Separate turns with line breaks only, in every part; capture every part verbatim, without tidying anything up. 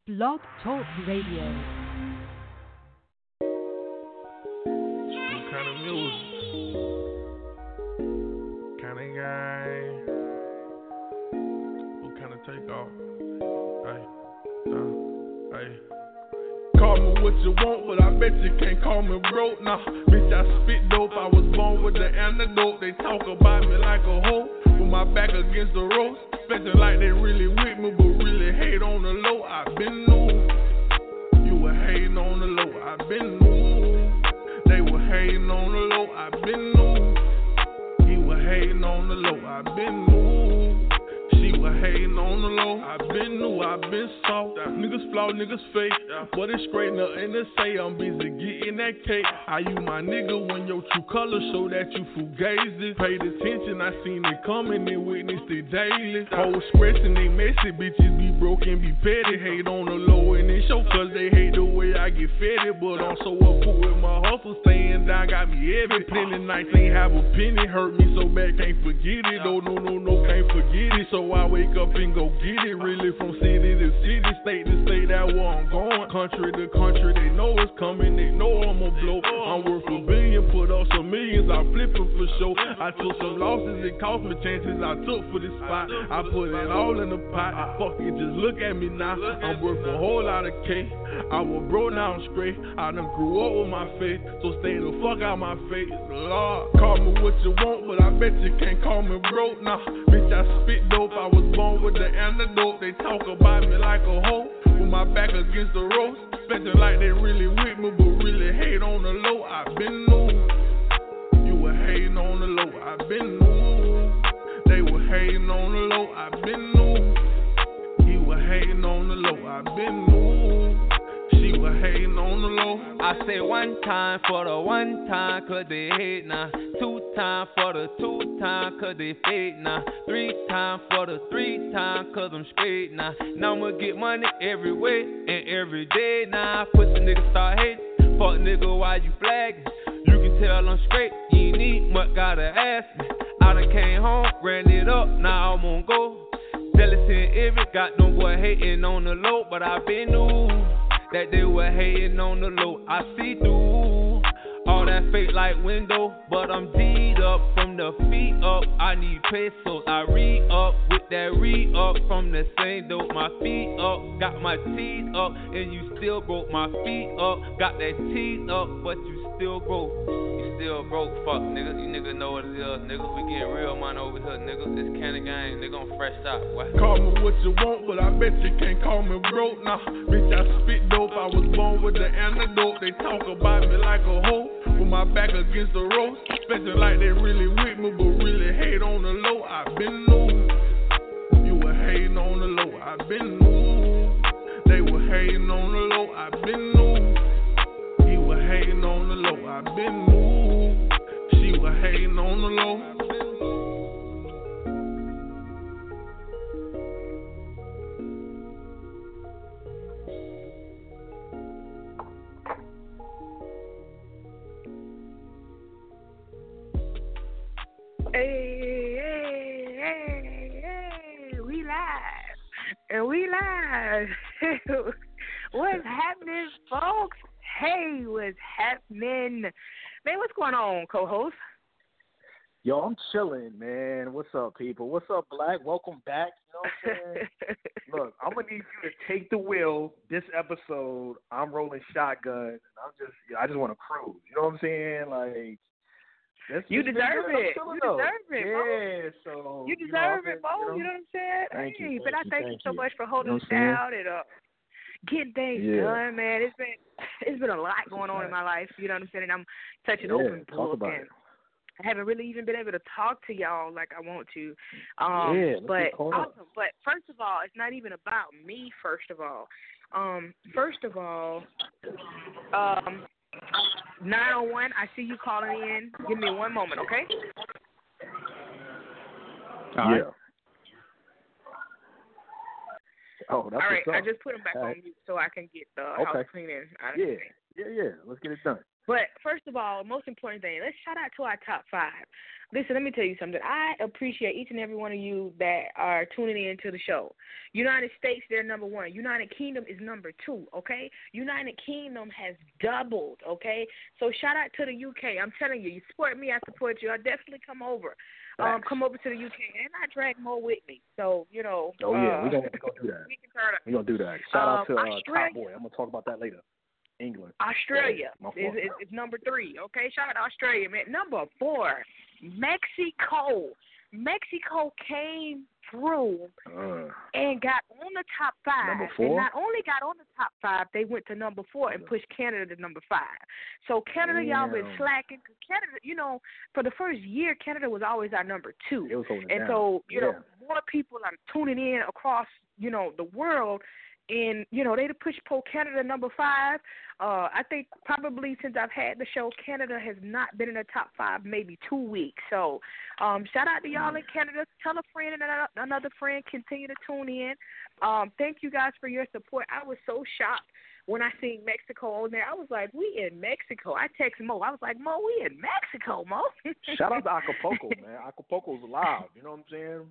Blog Talk Radio.
What kind of music? Kind of guy? What kind of takeoff? Hey, uh, hey. Call me what you want, but I bet you can't call me broke. Nah, bitch, I spit dope. I was born with the antidote. They talk about me like a hoe with my back against the ropes. Expecting like they really with me, but really hate on the low. I been new. You were hating on the low. I been new. They were hating on the low. I been new. He was hating on the low. I been new. She was hating on the low. I been new. I been soft. Niggas flaw, niggas fake. But it's straight nothing to say. I'm busy getting that cake. I you my nigga when your true colors show that you fugazi. Paid attention, I seen it coming and witnessed it daily. Hoes stressing, they messy, bitches be broken, be petty. Hate on the low and they show cause they hate the way I get fed. But I'm so up with my hustle, staying down got me heavy. Plenty nights ain't have a penny, hurt me so bad, can't forget it. Oh no, no, no, can't forget it. So I wake up and go get it. Really from city to city, state to state, that where I'm going. Country to country, they know it's coming, they know I'ma blow. I'm worth a billion, put up some millions, I flip it for sure. I took some losses, it cost me chances I took for this spot. I put it all in the pot, fuck it, just look at me now. I'm worth a whole lot of cake. I was broke, now I'm straight. I done grew up with my faith, so stay the fuck out my face. Lord, call me what you want, but I bet you can't call me broke. Nah, bitch, I spit dope, I was born with the antidote. They talk about me like a hoe with my back against the ropes. Expecting like they really with me, but really hate on the low. I been new. You were hating on the low. I been new. They were hating on the low. I been new. He was hating on the low. I been new. She was hating on the low.
I say one time for the one time, cause they hate now. Two time for the two time, cause they fake now. Three time for the three time, cause I'm straight now. Now I'ma get money every way and every day now. Pussy nigga start hating. Fuck nigga, why you flagging? You can tell I'm straight, you ain't need much, gotta ask me. I done came home, ran it up, now I'm on go. Jealous and envy, got them boy hating on the low, but I been new that they were hating on the low. I see through all that fake like window, but I'm D'd up from the feet up. I need pesos, I re-up with that re-up from the same dope. My feet up, got my teeth up, and you still broke. My feet up, got that teeth up, but you still broke. You still broke, fuck niggas. You niggas know what it is, niggas. We getting real money over here, niggas. It's Cannon Gang, nigga on fresh out. What?
Call me what you want, but I bet you can't call me broke. Nah, bitch, I spit dope. I was born with the antidote. They talk about me like a hoe with my back against the ropes. Expecting like they really with me, but really hate on the low. I been new. You were hating on the low. I been new. They were hating on the low. I been new. He was hating on the low. I been new. She was hating on the low.
Hey, hey, hey, hey, we live, and we live. What's happening, folks? Hey, what's happening? Man, what's going on, co-host?
Yo, I'm chilling, man. What's up, people? What's up, Black? Welcome back. You know what I'm saying? Look, I'm going to need you to take the wheel this episode. I'm rolling shotgun. And I'm just, I just want to cruise. You know what I'm saying? Like, That's
you deserve it. You deserve it,
yeah, so
you deserve
you know,
it, Bo. You know, you know what I'm saying?
Thank
hey,
you,
but
thank
I thank
you,
you so
you.
much for holding
you
us
know
down and uh, getting things
yeah.
done, man. It's been it's been a lot going on in my life. You know what I'm saying? And I'm such an
yeah,
open
talk
book,
about
and
it.
I haven't really even been able to talk to y'all like I want to. Um,
yeah,
but awesome. But first of all, it's not even about me. First of all, um, first of all, um. nine oh one, I see you calling in. Give me one moment, okay?
All right. Yeah. Oh, that's
All right,
what's up.
I just put him back
All
on
right.
mute so I can get the
Okay.
house cleaning out of
Yeah,
the way.
yeah, yeah. Let's get it done.
But first of all, most important thing, let's shout out to our top five. Listen, let me tell you something. I appreciate each and every one of you that are tuning in to the show. United States, they're number one. United Kingdom is number two, okay? United Kingdom has doubled, okay? So shout out to the U K. I'm telling you, you support me, I support you. I'll definitely come over. Um, come over to the U K, and I drag Mo with me. So, you know.
Oh, yeah,
uh,
we're going we to do that.
We can turn up.
We're going to do that. Shout out to
um,
uh, Top Boy. I'm going to talk about that later. England.
Australia
yeah,
is, is, is number three, okay? Shout out to Australia, man. Number four, Mexico. Mexico came through uh, and got on the top five.
Number four?
And not only got on the top five, they went to number four and pushed Canada to number five. So Canada, Damn. y'all been slacking. Canada, you know, for the first year, Canada was always our number two.
It was holding
and
down.
so, you
yeah.
know, more people are tuning in across, you know, the world. And, you know, they pushed Pro Canada number five. Uh, I think probably since I've had the show, Canada has not been in the top five maybe two weeks. So um, shout out to y'all in Canada. Tell a friend and another friend. Continue to tune in. Um, thank you guys for your support. I was so shocked when I seen Mexico on there. I was like, we in Mexico. I text Mo. I was like, Mo, we in Mexico, Mo.
Shout out to Acapulco, man. Acapulco's alive. You know what I'm saying?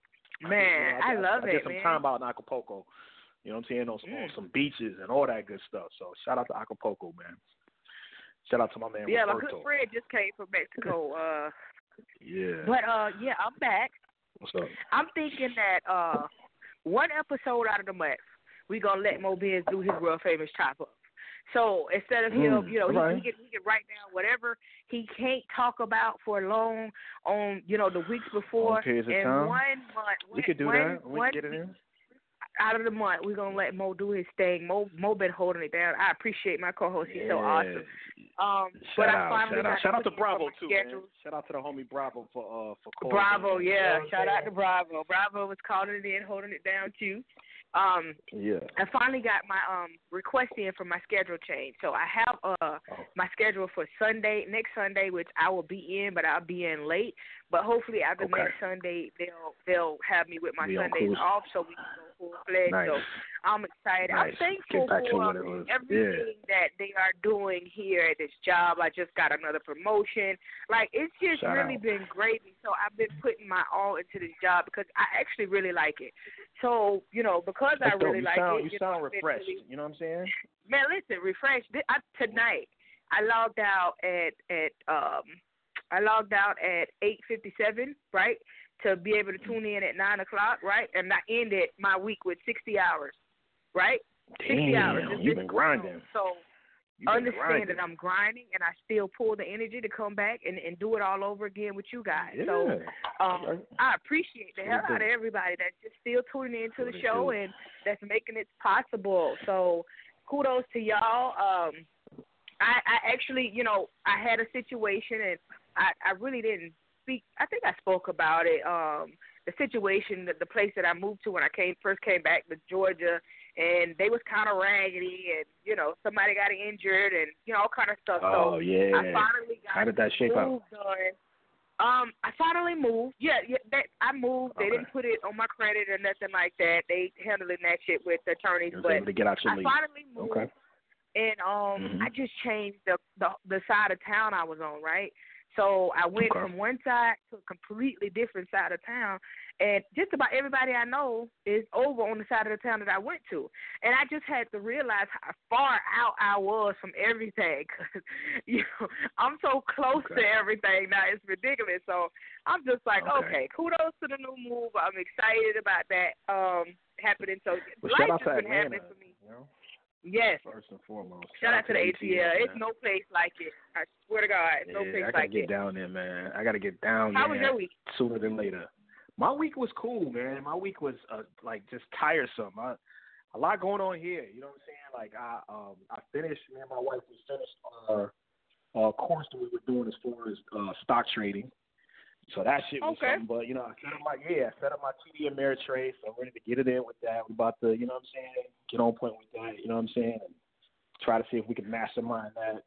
Man, I, you know, I, I love
I, I
it,
did some
man.
time out in Acapulco. You know what I'm saying? On some,
mm.
on some beaches and all that good stuff. So shout out to Acapulco, man. Shout out to my man
yeah,
Roberto.
my good friend just came from Mexico. Uh,
yeah.
But, uh, yeah, I'm back.
What's up?
I'm thinking that uh, one episode out of the month, we're going to let Mo Benz do his real famous chop-up. So instead of him,
mm,
you know, he,
right.
he, can, he can write down whatever he can't talk about for long on, you know, the weeks before.
On periods of
and
time.
one month.
We could do
one,
that. We
one,
can get it in.
Out of the month, we're going to let Mo do his thing. Mo Mo been holding it down. I appreciate my co-host. He's
yeah.
so awesome. Um,
shout
but
out,
I finally
shout out.
got
Shout out to
to
Bravo, too,
schedule.
man. Shout out to the homie Bravo for uh for calling.
Bravo,
in.
yeah.
You know
Shout out to Bravo. Bravo was calling it in, holding it down, too. Um,
yeah.
I finally got my um request in for my schedule change. So I have uh oh. my schedule for Sunday, next Sunday, which I will be in, but I'll be in late. But hopefully after
okay.
next Sunday, they'll they'll have me with my
be
Sundays off so we can go full fledged.
Nice.
So I'm excited.
Nice.
I'm thankful for everything
yeah.
that they are doing here at this job. I just got another promotion. Like, it's just
Shout
really
out.
been great. So I've been putting my all into this job because I actually really like it. So, you know, because
That's
I really
dope. you
like
sound,
it.
You
you
sound
know,
refreshed.
really,
you know what I'm saying?
Man, listen, refreshed. I, tonight, I logged out at, at um, I logged out at eight fifty-seven, right, to be able to tune in at nine o'clock, right? And I ended my week with sixty hours, right? sixty
Damn,
hours.
you've been grinding.
So
You've been
understand
grinding.
that I'm grinding, and I still pull the energy to come back and, and do it all over again with you guys.
Yeah.
So um, I appreciate the hell
do.
out of everybody that's just still tuning into the
What
show
do.
and that's making it possible. So kudos to y'all. Um, I, I actually, you know, I had a situation, and I, I really didn't speak. I think I spoke about it. Um, the situation, that the place that I moved to when I came first came back to Georgia, and they was kind of raggedy, and you know, somebody got injured, and you know, all kind of stuff.
Oh
so
yeah.
I finally got
How did that shape out?
moved on. Um, I finally moved. Yeah, yeah. That, I moved. They
Okay.
didn't put it on my credit or nothing like that. They handling that shit with the attorneys.
You was
but
able to get out your
I
league.
finally moved.
Okay.
And um,
Mhm.
I just changed the, the the side of town I was on, right? So I went
Okay.
from one side to a completely different side of town, and just about everybody I know is over on the side of the town that I went to. And I just had to realize how far out I was from everything, because you know, I'm so close
Okay.
to everything now. It's ridiculous. So I'm just like,
Okay.
okay, kudos to the new move. I'm excited about that um happening. So
Well, shout
life
out to
has been
Atlanta.
happening for me.
You know,
Yes.
first and foremost.
Shout out to the A T L. It's
man.
no place like it. I swear to God, it's no
yeah,
place
I gotta
like
get
it.
down there, man. I gotta get down
How
there.
was your week?
Sooner than later. My week was cool, man. My week was uh, like just tiresome. I, a lot going on here. You know what I'm saying? Like I, um, I finished. Me and my wife we finished our uh, course that we were doing as far as uh, stock trading. So that shit was
Okay.
something. But you know, I set up my yeah, I set up my T D Ameritrade. So I'm ready to get it in with that. We're about to, you know what I'm saying, get on point with that. You know what I'm saying? And try to see if we can mastermind that.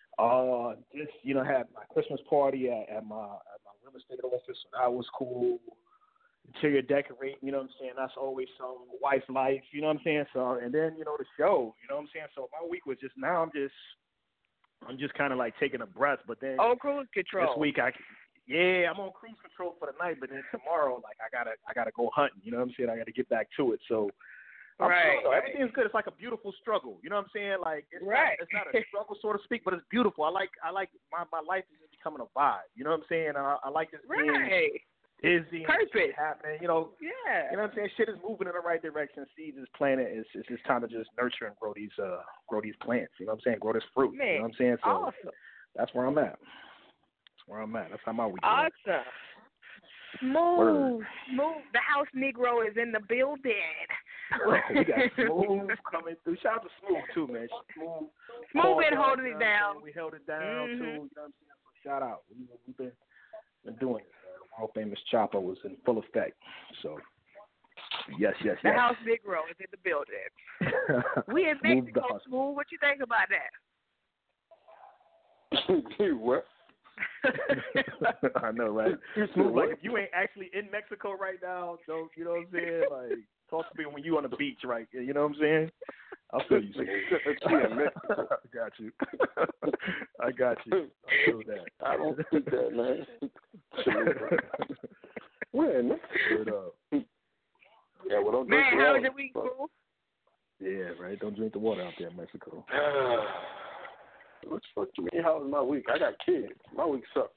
Uh, just you know, had my Christmas party at, at my at my real estate office, so that was cool. Interior decorating, you know what I'm saying? That's always some wife life, you know what I'm saying? So, and then you know the show, you know what I'm saying? So my week was just now I'm just I'm just kind of like taking a breath. But then
on cruise control.
this week I, yeah, I'm on cruise control for the night. But then tomorrow, like I gotta, I gotta go hunting. You know what I'm saying? I gotta get back to it. So. I'm
right.
sure, everything's good. It's like a beautiful struggle. You know what I'm saying? Like it's
right.
not, it's not a struggle, so to speak, but it's beautiful. I like, I like my, my life is becoming a vibe. You know what I'm saying? I, I like this
right.
being busy,
Purpose
happening. You know,
yeah.
You know what I'm saying? Shit is moving in the right direction. Seeds is planted. It's, it's just time to just nurture and grow these, uh, grow these plants. You know what I'm saying? Grow this fruit.
Man,
you know what I'm saying? So
awesome.
That's where I'm at. That's where I'm at. That's how my week.
Awesome.
Went.
Smooth,
Word.
smooth. The house Negro is in the building.
Oh, we got Smooth coming through. Shout out to Smooth too, man. Smooth,
Smooth been
down,
holding
you
it
know
down.
We held it down
mm-hmm.
too. You know what I'm saying? So shout out. We, we've been been doing it. Man. The world famous chopper was in full effect. So yes, yes,
the
yes.
house Negro is in the building. We in Mexico. Smooth. What you think about
that? What?
I know, right? Smooth, like if you ain't actually in Mexico right now, don't you know what I'm saying? Like talk to me when you on the beach, right? You know what I'm saying? I'll feel you. I got you. I got you. I feel that.
I don't think that, man. Where in Mexico? Yeah, well, don't drink
man,
the
how
water.
was your week, Smooth?
Yeah, right. Don't drink the water out there in Mexico.
What the fuck you mean? How was my week? I got kids. My week sucked.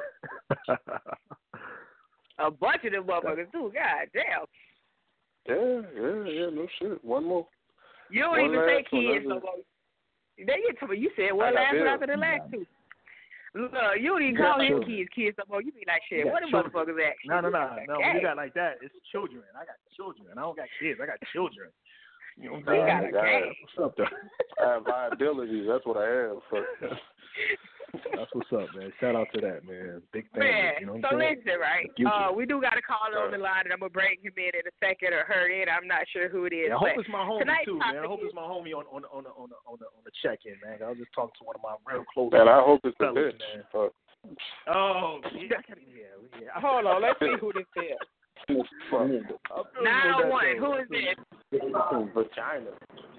A bunch of them motherfuckers too. God damn.
Yeah, yeah, yeah. No shit. One more.
You don't
one
even say
one,
kids no more. They get to me. You said one last one after the last two. Look, you don't even call
him
kids kids no more. You be like, shit, what the
children.
motherfuckers at?
No, no, no, no. When you
okay.
got like that, it's children. I got children. I don't got kids. I got children. You know what
We
I'm saying?
got a gang.
What's up, though?
I have liabilities. That's what I have. So.
That's what's up, man. Shout out to that, man. Big family.
Man,
you know what
so
I'm saying?
listen, right? Uh, we do got a caller on the line, and I'm gonna bring him in in a second or her in. I'm not sure who it is.
Yeah, I hope
but
it's my homie too, man. I hope
is,
it's my homie on on on the on the on the, on the check-in, man. I was just talking to one of my real close.
Man, I hope it's a
fellas,
bitch.
Man.
But...
Oh, yeah, yeah, yeah.
Hold on, let's see who this is. Nine oh one. Who is this?
Vagina.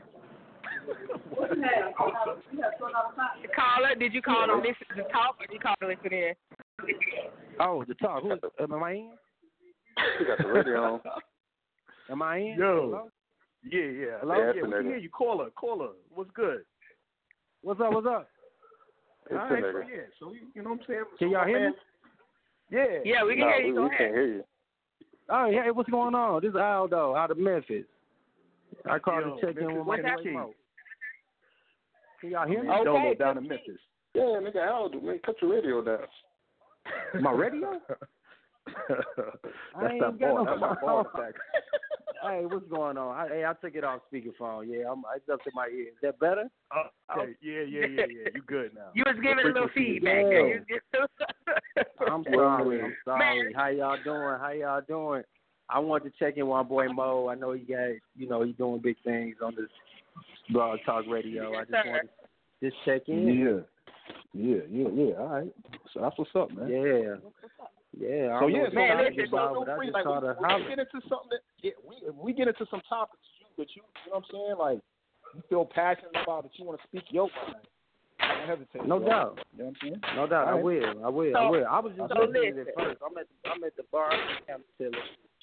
Caller, did you call to listen to talk or did you call to listen in?
Oh, the talk. Who is, am I in?
You got the radio on.
Am I in?
Yo.
Hello?
Yeah, yeah.
Hello?
Yeah,
Yeah, we can hear you. Caller, caller. What's good?
What's up? What's up?
All right, so yeah. So you, you know what I'm saying?
Can y'all hear me?
Yeah.
Yeah, we can
no,
hear you.
we,
Go
we
ahead.
can't hear you.
Oh, hey, what's going on? This is Aldo out of Memphis. I called
Yo,
to check in with my
Memphis,
boy Mo. Can y'all hear me?
Okay, Dolo
Okay,
down in Memphis.
Yeah, nigga, Aldo, man, cut your radio down.
My radio?
That's
I ain't
that
got
ball.
no
That's that ball attack.
Hey, what's going on? I, hey, I took it off speakerphone. Yeah, I'm, it's up to my ear. Is that better?
Okay. Yeah, yeah, yeah, yeah. You good now?
You was giving a little feedback.
Yeah.
Yeah. You was
I'm sorry. I'm sorry.
Man.
How y'all doing? How y'all doing? I wanted to check in with my boy Mo. I know he got, you know, he's doing big things on this Blog Talk Radio. I just
Yes,
wanted to just check in.
Yeah. Yeah, yeah, yeah. All right. So that's what's up, man.
Yeah. Yeah. I
So
don't know
yeah,
what
so
the
man,
topic
listen,
is
so
about,
feel
but I
free.
just
Like,
called
we,
to
we
holler.
get into something that, yeah, we if we get into some topics that you, you know what I'm saying, like you feel passionate about that you want to speak your mind. Don't hesitate.
No
bro.
doubt.
You know what I'm saying?
No doubt.
All
I
right.
will. I will.
So-
I will. I was just
so
listening
listen.
at first. I'm at the, I'm at the bar. I'm chilling.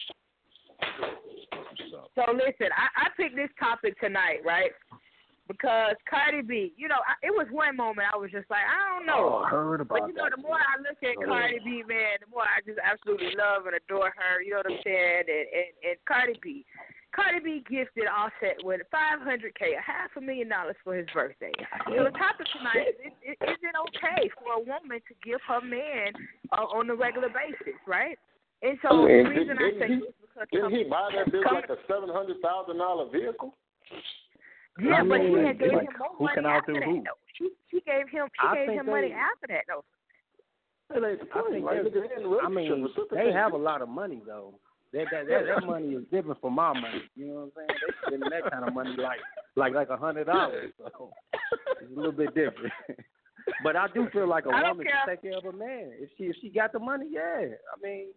So listen, I, I picked this topic tonight, right? Because Cardi B, you know, I, it was one moment I was just like, I don't know.
Oh, I heard about
But you know,
that.
the more I look at Cardi B, man, the more I just absolutely love and adore her. You know what I'm saying? And and, and Cardi B, Cardi B gifted Offset with five hundred K, a half a million dollars for his birthday. So the topic tonight is: is, is it okay for a woman to give her man uh, on a regular basis, right? And so
I mean,
the reason I
didn't
say
he-
this is because
Didn't he buy that bitch
come-
like a seven hundred thousand dollar vehicle?
yeah,
I
but she
mean,
had gave
like,
him more
who
money
can
after
outdo
that.
who?
Though. She she gave him she
I
gave
think
him money
they-
after that though.
That ain't the
I
point.
think
Like,
they-
nigga, they in a
I
relationship,
mean,
reciprocate.
they have a lot of money though. That that that, that money is different from my money. You know what I'm saying? They spending that kind of money like like like a hundred dollars. So it's a little bit different. But I do feel like a
I don't
woman
care.
should take care of a man. If she if she got the money, yeah. I mean,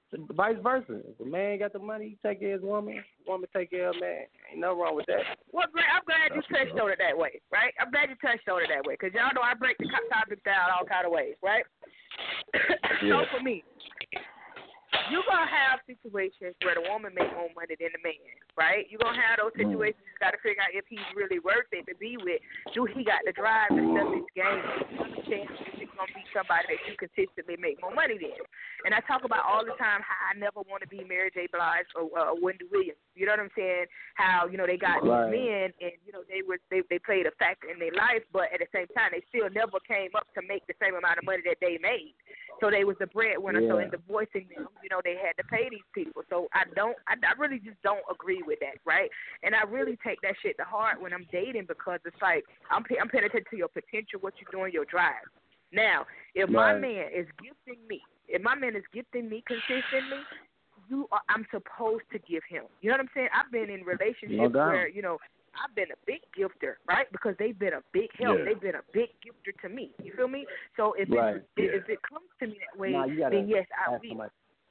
Vice versa. If a man got the money, he take care of his woman. Woman take care of a man. Ain't nothing wrong with that.
Well, Grant, I'm glad you touched on it that way, right? I'm glad you touched on it that way, because y'all know I break the topic down all kind of ways, right?
Yeah.
So for me, you're going to have situations where the woman make more money than the man, right? You're going to have those situations you got to figure out if he's really worth it to be with. Do he got the drive to step his game? You understand if it's going to be somebody that you consistently make more money than? And I talk about all the time how I never want to be Mary J. Blige or uh, Wendy Williams. You know what I'm saying? How, you know, they got
Right.
these men and, you know, they were they, they played a factor in their life, but at the same time, they still never came up to make the same amount of money that they made. So they was the breadwinner.
Yeah.
So in divorcing them, you know, they had to pay these people. So I don't, I, I really just don't agree with that, right? And I really take that shit to heart when I'm dating, because it's like I'm pay, I'm paying attention to your potential, what you're doing, your drive. Now, if my
Right.
man is gifting me, if my man is gifting me consistently, you are, I'm supposed to give him. You know what I'm saying? I've been in relationships
doubt.
where, you know, I've been a big gifter, right? Because they've been a big help.
Yeah.
They've been a big gifter to me. You feel me? So if
Right.
it, if it comes to me that way,
Nah, you gotta
then yes, I
ask
will.
somebody.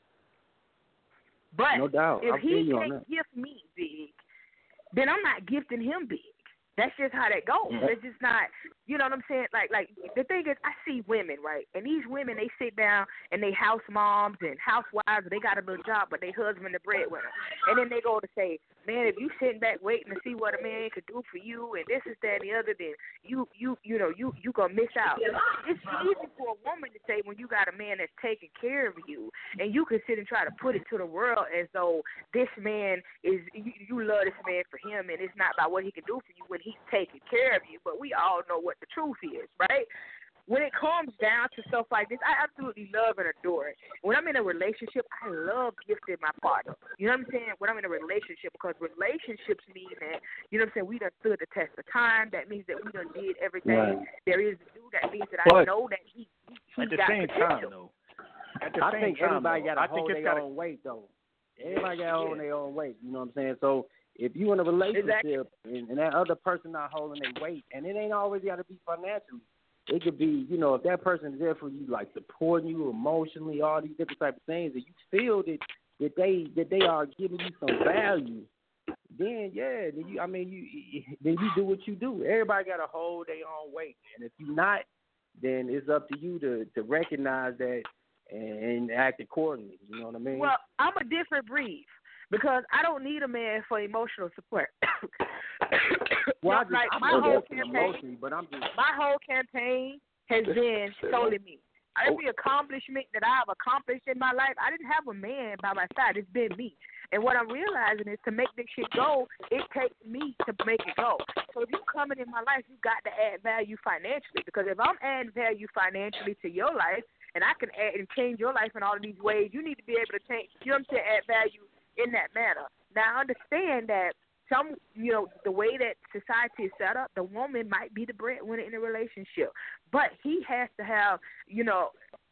But
No doubt.
if
I feel
he
you on
can't
that.
gift me big, then I'm not gifting him big. That's just how that goes.
Mhm.
It's just not, you know what I'm saying? Like, like the thing is, I see women, right? And these women, they sit down and they house moms and housewives. They got a little job, but they husband the breadwinner. And then they go to say, man, if you sitting back waiting to see what a man could do for you, and this is that and the other, then you, you, you know, you, you gonna miss out. It's easy for a woman to say when you got a man that's taking care of you, and you can sit and try to put it to the world as though this man is, you, you love this man for him, and it's not about what he can do for you when he's taking care of you. But we all know what the truth is, right? When it comes down to stuff like this, I absolutely love and adore it. When I'm in a relationship, I love gifting my partner. You know what I'm saying? When I'm in a relationship, because relationships mean that, you know what I'm saying, we done stood the test of time. That means that we done did everything
Right.
there is to do. That means that I
But
know that he, he, he
At the
got
same
potential.
time, though, at the
I
same
think
time,
everybody
though,
got to
I think
hold
it's
their
gotta,
own weight, though. Everybody got to hold their own weight. You know what I'm saying? So if you in a relationship and, and that other person not holding their weight, and it ain't always got to be financially. It could be, you know, if that person is there for you, like supporting you emotionally, all these different type of things, and you feel that that they that they are giving you some value, then yeah, then you, I mean, you then you do what you do. Everybody got to hold their own weight, and if you're not, then it's up to you to to recognize that and act accordingly. You know what I mean?
Well, I'm a different breed because I don't need a man for emotional support.
well, I
Just
just,
like
I'm
my
not
whole
asking
campaign,
emotionally, but I'm just
my whole campaign has been solely me. Every accomplishment that I've accomplished in my life, I didn't have a man by my side. It's been me. And what I'm realizing is to make this shit go, it takes me to make it go. So if you're coming in my life, you got to add value financially. Because if I'm adding value financially to your life, and I can add and change your life in all of these ways, you need to be able to change, you know what I'm saying, add value in that manner. Now, I understand that some, you know, the way that society is set up, the woman might be the breadwinner in a relationship, but he has to have, you know,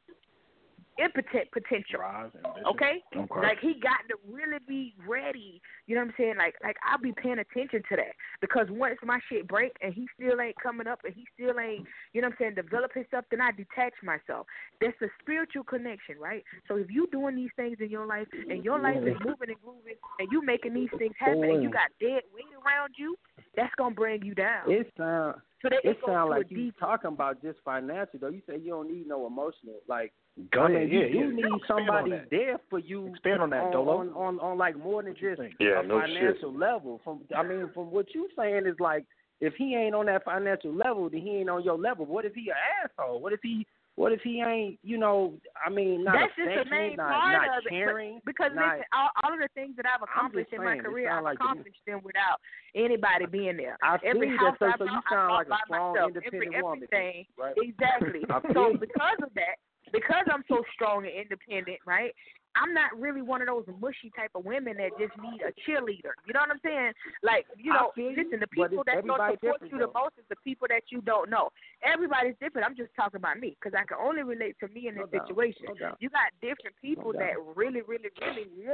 impotent potential. Okay?
Okay.
Like he got to really be ready. You know what I'm saying? Like like I'll be paying attention to that. Because once my shit break and he still ain't coming up and he still ain't, you know what I'm saying, develop himself, then I detach myself. That's a spiritual connection, right? So if you doing these things in your life and your life is moving and grooving and you making these things happen and you got dead weight around you, that's gonna bring you down.
it sound
So they
it
go
sound
to a
like you
deep-
talking about just financial though. You say you don't need no emotional. Like
Go
I
ahead.
mean,
Yeah,
you
yeah.
do need
Expand on
somebody
that.
there for you.
Expand on that,
on,
Dolo.
on, on on like more than just
Yeah,
a
no
financial
shit.
level. From I mean, from what you saying is like, if he ain't on that financial level, then he ain't on your level. What if he an asshole? What if he What if he ain't? You know, I mean, not
That's just the
affectionate,
main
not
part
not
of it.
caring.
But, because
not,
listen, all, all of the things that I've accomplished in my
saying, it
career,
sound
I've
like to me-
accomplished them without anybody being there.
I
Every
feel
house
that,
I
so, so you
bought, I
sound
bought
like a
by
strong,
myself.
independent
Every,
woman.
everything.
Right?
Exactly.
I feel
So
you.
because of that, because I'm so strong and independent, right? I'm not really one of those mushy type of women that just need a cheerleader. You know what I'm saying? Like, you
I
know,
feel you,
listen, the
but
people
it's
that don't
everybody
support
different,
you the
though.
most is the people that you don't know. Everybody's different. I'm just talking about me because I can only relate to me in
No
this
doubt,
situation.
no doubt.
You got different people
No
that
doubt.
really, really, really want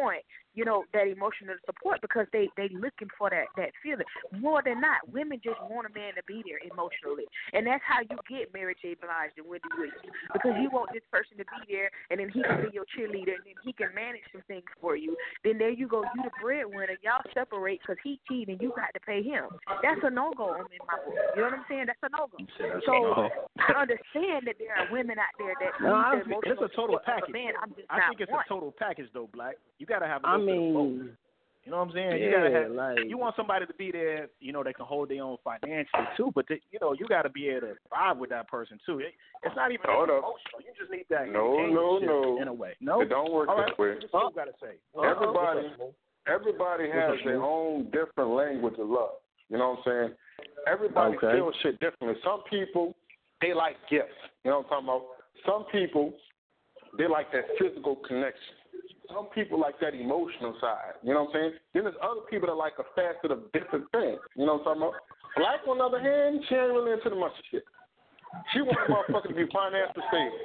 you know, that emotional support because they they looking for that that feeling. More than not, women just want a man to be there emotionally, and that's how you get Mary J. Blige and Wendy Williams, because you want this person to be there, and then he can be your cheerleader, and then he can manage some things for you. Then there you go, you the breadwinner. Y'all separate because he cheated, and you got to pay him. That's a no go in my book. You know what I'm saying? That's a no go. So
no.
I understand that there are women out there that
no,
need the
think
emotional
it's a total
support
package.
of a man. I'm just
I
not
think it's
one.
a total package, though, Black. You gotta have. A
I
little
mean,
bit of both. You know what I'm saying?
Yeah,
you gotta have.
like,
you want somebody to be there. You know, they can hold their own financially too. But they, you know, you got to be able to vibe with that person too. It, it's not even
Hold up.
emotional. You just need that.
No, no, no.
In a way, no.
It don't work
All
that
right.
way.
What you gotta say?
Everybody,
Uh-oh.
everybody has their own different language of love. You know what I'm saying? Everybody
Okay.
feels shit differently. Some people, they like gifts. You know what I'm talking about? Some people, they like that physical connection. Some people like that emotional side. You know what I'm saying? Then there's other people that like a facet of different things. You know what I'm talking about? Black, on the other hand, she ain't really into the much shit. She wants a motherfucker to be financially stable.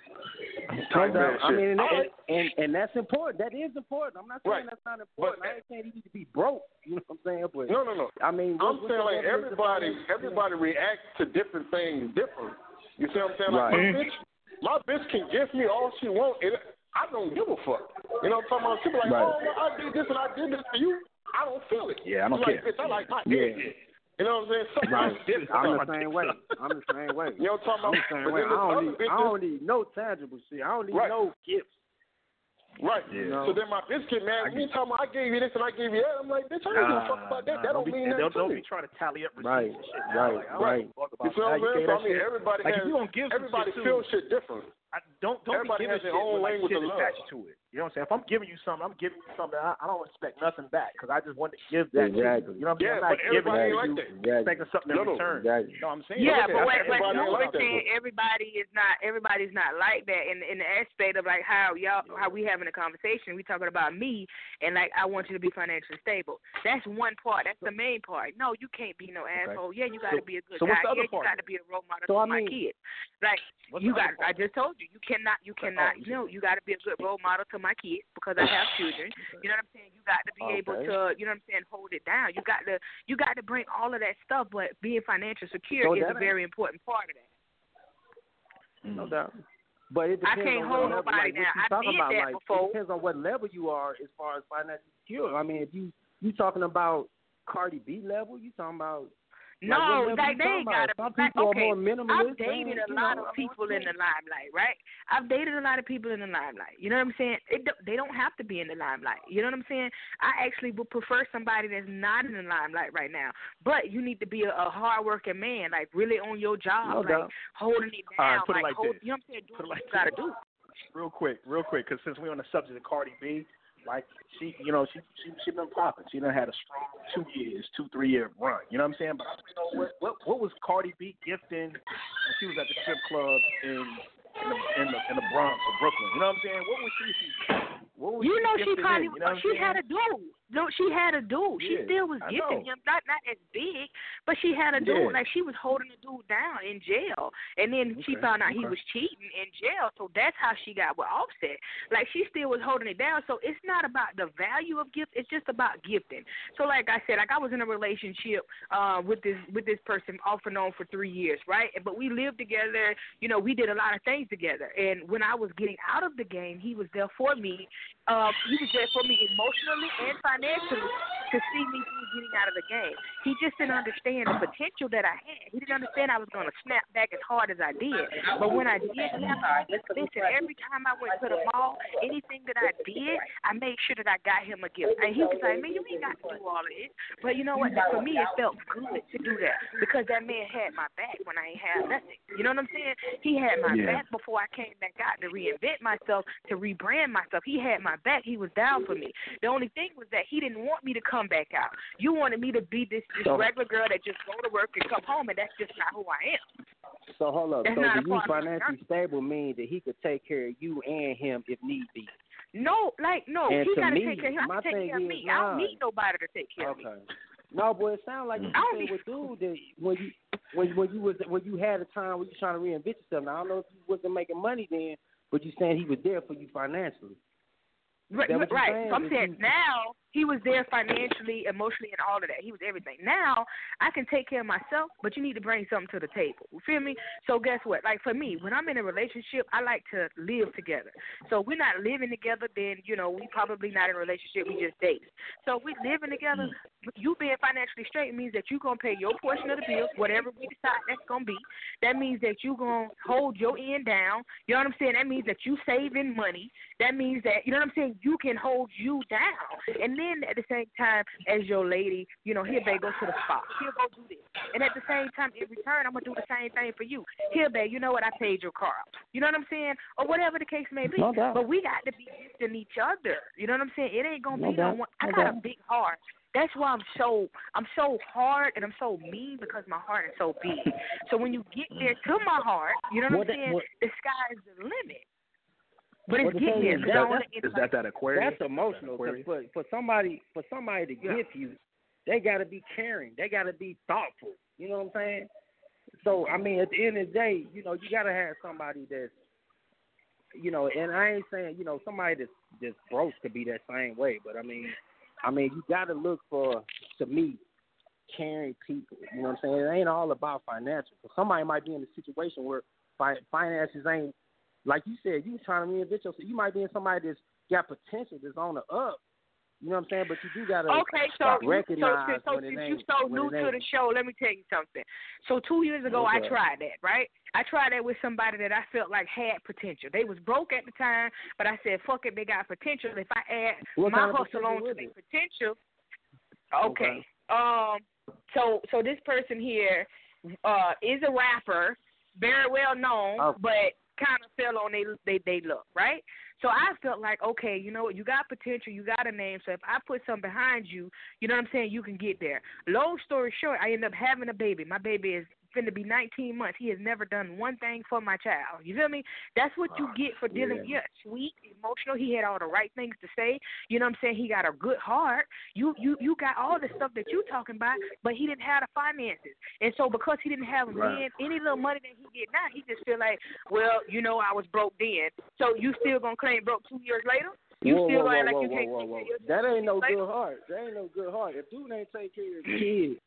No doubt. I
shit.
mean, and,
All right.
and, and and that's important. That is important. I'm not saying
Right.
that's not important.
But-
I ain't saying you need to be broke. You know what I'm saying? But
No, no, no.
I mean,
I'm
what-
saying
what's
like
the definition of
everybody,
finance?
everybody reacts to different things differently. You see what I'm saying? Like
Right.
my bitch, my bitch can give me all she wants, and I don't give a fuck. You know what I'm talking about? She be like,
Right.
oh, well, I did this and I did this for you. I don't feel it.
Yeah, I don't
I'm like,
care.
bitch, I like my
Yeah.
dick. You know what I'm saying? Something
Right.
different.
I'm the same way. I'm the same way.
You know what I'm
I'm
talking
the
about?
same
But
way.
then
I
there's
don't
other
need. I
bitches-
don't need no tangible shit. I don't need
Right.
no gifts.
Right.
You know?
So then my bitch get mad. You talking about I gave you this and I gave you that? I'm like, bitch, I don't give a fuck about that.
Nah,
that don't
be,
mean
and
nothing
don't,
to
don't
me.
be trying to tally up receipts
Right.
and shit.
Right.
Like, I don't
Right.
give a fuck about
You see what
that.
I'm
You
saying?
pay
So I
that
mean,
shit.
everybody
Like,
has,
if you gonna give some
everybody
shit,
feels
too,
shit different.
I, don't don't
Everybody
be giving
has their
shit
own
with like
language
shit
of love.
attached to it. You know what I'm saying? If I'm giving you something, I'm giving you something. I, I don't expect nothing back because I just want to give that
Exactly.
to you. You know what I'm saying?
Yeah,
I'm
but
not giving
everybody
it
ain't
to
like
you
that.
Exactly.
expecting something in
No, no.
return.
Exactly.
You know what I'm saying?
Yeah,
Look at
but
that.
wait, but
Everybody
no,
ain't
we're
like that,
saying
though.
everybody is not everybody's not like that in in the aspect of like how y'all how we having a conversation. We talking about me and like I want you to be financially stable. That's one part. That's the main part. No, you can't be no asshole. Yeah, you got to
So-
be a good
so what's
guy.
the other
Yeah, you
part
got to be a role model
So,
to
I
my
mean-
kids. Like
What's
you
the
got.
other
I
part?
just told you. You cannot. You cannot.
oh,
You know, you got to be a good role model to my kids because I have children. You know what I'm saying? You got to be able
Okay.
to. You know what I'm saying? Hold it down. You got to. You got to bring all of that stuff. But being financially secure
So
is
that
a
ain't-
very important part of that.
No doubt. But it
I
depends
can't
on
hold
what level,
nobody
like, what
down.
you
I
talking
did
about.
that
Like,
before.
it depends on what level you are as far as financially secure. I mean, if you you talking about Cardi B level, you talking about
No,
like, what level
like
you
they
talking
ain't
about?
gotta
Some
be like,
people
okay.
are more minimalist.
I've dated
man,
a
you
lot
know,
of
I mean,
people
what
in
you
the limelight, right? I've dated a lot of people in the limelight. You know what I'm saying? It, don't- they don't have to be in the limelight. You know what I'm saying? I actually would prefer somebody that's not in the limelight right now. But you need to be a, a hardworking man, like really on your job,
No
like
doubt.
holding it
All right,
down,
put it
like,
like
hold,
this.
you know what I'm saying? Doing
Put it
what
like
you gotta
this.
do.
Real quick, real quick, because since we're on the subject of Cardi B, like she, you know, she she she been popping. She done had a strong two years, two three year run. You know what I'm saying? But I don't know what what what was Cardi B gifting when she was at the strip club in in the in the, in the Bronx or Brooklyn? You know what I'm saying? What was she? What was
You
she
know she
gifting
probably
in? You know what I'm
she
saying?
had a dude. No, she had a dude. She
Yeah,
still was
I
gifting
know.
him, not not as big, but she had a
Yeah.
dude. Like she was holding the dude down in jail, and then she
Okay,
found out he
okay.
was cheating in jail. So that's how she got with Offset. Like she still was holding it down. So it's not about the value of gifts. It's just about gifting. So like I said, like I was in a relationship uh, with this with this person off and on for three years, right? But we lived together. You know, we did a lot of things together. And when I was getting out of the game, he was there for me. Um, he was there for me emotionally and financially to see me through getting out of the game. He just didn't understand the potential that I had. He didn't understand I was going to snap back as hard as I did. But when I did snap back, listen, every time I went to the mall, anything that I did, I made sure that I got him a gift. And he was like, man, you ain't got to do all of this. But you know what? For me, it felt good to do that because that man had my back when I ain't had nothing. You know what I'm saying? He had my
Yeah.
back before I came back out to reinvent myself, to rebrand myself. He had my back. He was down for me. The only thing was that he didn't want me to come back out. You wanted me to be this, this
So-
regular girl that just go to work and come home, and that's just not who I am.
So hold up.
That's
So
not
do
a
you
part of my
financially
journey.
stable mean that he could take care of you and him if need be?
No, like, no,
And
he
to
got to
me,
take care of him. I
my
can take
thing
care of
is,
me. I don't
nah.
need nobody to take care of me.
Okay. No, boy, it sounds like you
I don't
say
need-
with dude that when you when when you was when you had a time when you trying to reinvent yourself. Now I don't know if you wasn't making money then, but you saying he was there for you financially.
Right, right. So I'm saying now he was there financially, emotionally, and all of that. He was everything. Now I can take care of myself, but you need to bring something to the table. You feel me? So guess what? Like for me, when I'm in a relationship, I like to live together. So if we're not living together, then you know we probably not in a relationship. We just date. So if we living together, you being financially straight means that you gonna pay your portion of the bills, whatever we decide that's gonna be. That means that you gonna hold your end down. You know what I'm saying? That means that you saving money. That means that you know what I'm saying. You can hold you down, and then at the same time, as your lady, you know, here, babe, go to the spa. Here, go do this. And at the same time, in return, I'm going to do the same thing for you. Here, babe, you know what? I paid your car out. You know what I'm saying? Or whatever the case may be.
No doubt.
But we got to be gifting each other. You know what I'm saying? It ain't going to
No
be
doubt.
no one. I
No
got
doubt.
a big heart. That's why I'm so I'm so hard and I'm so mean because my heart is so big. So when you get there to my heart, you know what
Well,
I'm saying?
that- well-
the sky is the limit. But it's
Well, the
getting
thing
there.
is,
'cause I
that-
don't wanna
that's-
end
Is
like-
that that Aquarius?
That's emotional. Cause for for somebody for somebody to
Yeah.
gift you, they got to be caring. They got to be thoughtful. You know what I'm saying? So I mean, at the end of the day, you know, you got to have somebody that's, you know, and I ain't saying, you know, somebody that's just broke could be that same way, but I mean, I mean, you got to look for, to me, caring people. You know what I'm saying? It ain't all about financial. So somebody might be in a situation where fi- finances ain't, like you said, you trying to reinvent yourself. You might be in somebody that's got potential, that's on the up. You know what I'm saying? But you do got to
okay, so,
recognize
so, so
when it
since
ain't.
you so
when
new
it
to
ain't.
the show, let me tell you something. So two years ago,
Okay.
I tried that, right? I tried that with somebody that I felt like had potential. They was broke at the time, but I said, fuck it, they got potential. If I add
What
my
kind of
hustle
potential
on to
was
their
it?
potential, okay.
Okay.
Um, so so this person here uh, is a rapper, very well known,
Oh.
but kind of fell on they they they look, right? So I felt like, okay, you know what, you got potential, you got a name, so if I put something behind you, you know what I'm saying, you can get there. Long story short, I ended up having a baby. My baby is finna be nineteen months. He has never done one thing for my child. You feel me? That's what you get for dealing with, yeah, sweet, emotional. He had all the right things to say. You know what I'm saying? He got a good heart. You you you got all the stuff that you talking about, but he didn't have the finances. And so because he didn't have
Right.
then, any little money that he get now, he just feel like, well, you know, I was broke then. So you still gonna claim broke two years later? You
whoa,
still
whoa,
going
whoa,
like you
whoa,
can't
whoa,
take
whoa.
care of yourself
That ain't no
later?
good heart. That ain't no good heart. If dude ain't take care of his kids,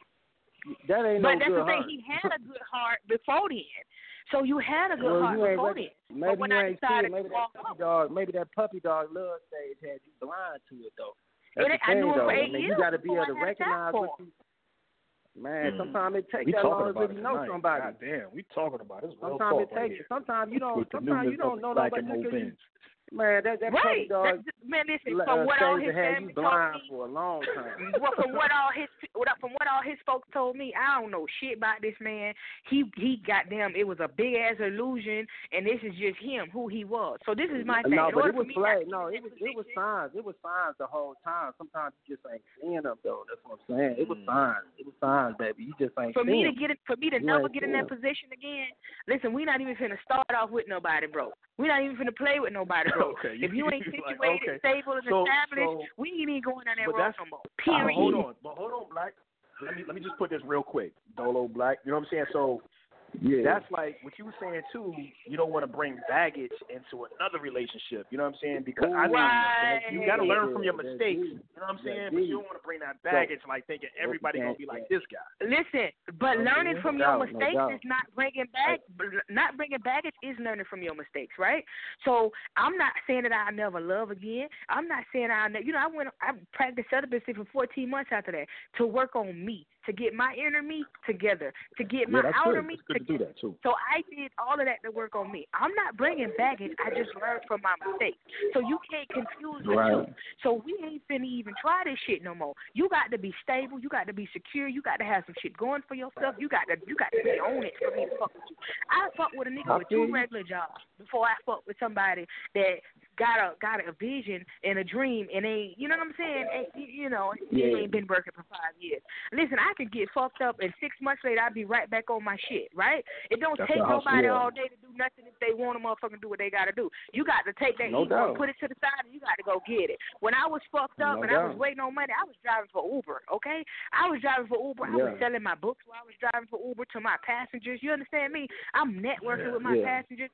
that ain't
But
no
that's
good
the thing.
heart.
He had a good heart before then. So you had a good
Well,
heart
you ain't
before
ready-
then.
Maybe
but when
you
I
ain't
decided
seen maybe
to
that
walk
puppy
up,
dog, maybe that puppy dog love stage had you blind to it though. That's
It-
the
I
thing
knew him
though.
for eight
I mean,
years
you got to be
before
able to
I had time
recognize
for
what
him.
you. Man,
Mm.
sometimes it takes
We
that
talking
long to
about
really
it
know
tonight.
somebody.
God damn, we talking about it. It's real
Sometimes
talk
it
right
takes.
here.
Sometimes you don't.
With the
Sometimes
new
you don't know
Black
nobody
and Mo
just 'cause you.
Benz.
Man, that that puppy
Right.
dog.
That's, man, listen,
uh,
from what all
stage
his
that had
family
you
told
blind
me,
for a long time.
well, from what all his what- from what all his folks told me, I don't know shit about this man. He he goddamn, it was a big ass illusion, and this is just him, who he was. So this is my thing.
No,
In
but
order
it
for
was
me
flag.
not
No,
to get
it
in
was
that
it was
position-
signs. It was signs the whole time. Sometimes you just ain't seeing them though. That's what I'm saying. It was
Mm.
signs. It was signs, baby. You just ain't
For me to
seeing
get it, for me to
You
never
ain't
get in
seen
that
him.
position again. Listen, we're not even finna start off with nobody broke. We're not even finna play with nobody broke.
Okay,
If you ain't
you like,
situated,
okay.
stable, and
So-
established,
so-
we ain't even going down that
but
road
that's-
no more.
But
Period.
hold on, but hold on, Black. Let me let me just put this real quick. Dolo Black. You know what I'm saying? So
Yeah.
that's like what you were saying too. You don't want to bring baggage into another relationship. You know what I'm saying? Because I mean,
Right.
you got to learn from your
That's
mistakes.
deep.
You know what I'm
That's
saying? But you
deep.
don't want to bring that baggage like thinking everybody gonna be like this guy.
Listen, but
No
learning
doubt,
from
no
your
doubt, no
mistakes
doubt.
is not bringing back. Not bringing baggage is learning from your mistakes, right? So I'm not saying that I'll never love again. I'm not saying I, ne- you know, I went, I practiced celibacy for fourteen months after that to work on me, to get my inner me together, to get my
Yeah, that's
outer
good.
me
It's good to do
together.
that too.
So I did all of that to work on me. I'm not bringing baggage. I just learned from my mistakes. So you can't confuse the
Right.
two. So we ain't finna even try this shit no more. You got to be stable. You got to be secure. You got to have some shit going for yourself. You got to you got to be on it for me to fuck with you. I fuck with a nigga
I
with
feel
two
you.
regular jobs before I fuck with somebody that got a got a vision and a dream and ain't, you know what I'm saying? Ain't, you know, he
Yeah.
ain't been working for five years. Listen, I could get fucked up and six months later I'll be right back on my shit, right? It don't
That's
take
a hustle,
nobody
yeah.
all day to do nothing if they want to motherfucking do what they got to do. You got to take that
No
ego and
doubt.
put it to the side and you got to go get it. When I was fucked up
No
and I was
doubt.
waiting on money, I was driving for Uber, okay? I was driving for Uber. I was
Yeah.
selling my books while I was driving for Uber to my passengers. You understand me? I'm networking with my
Yeah.
passengers.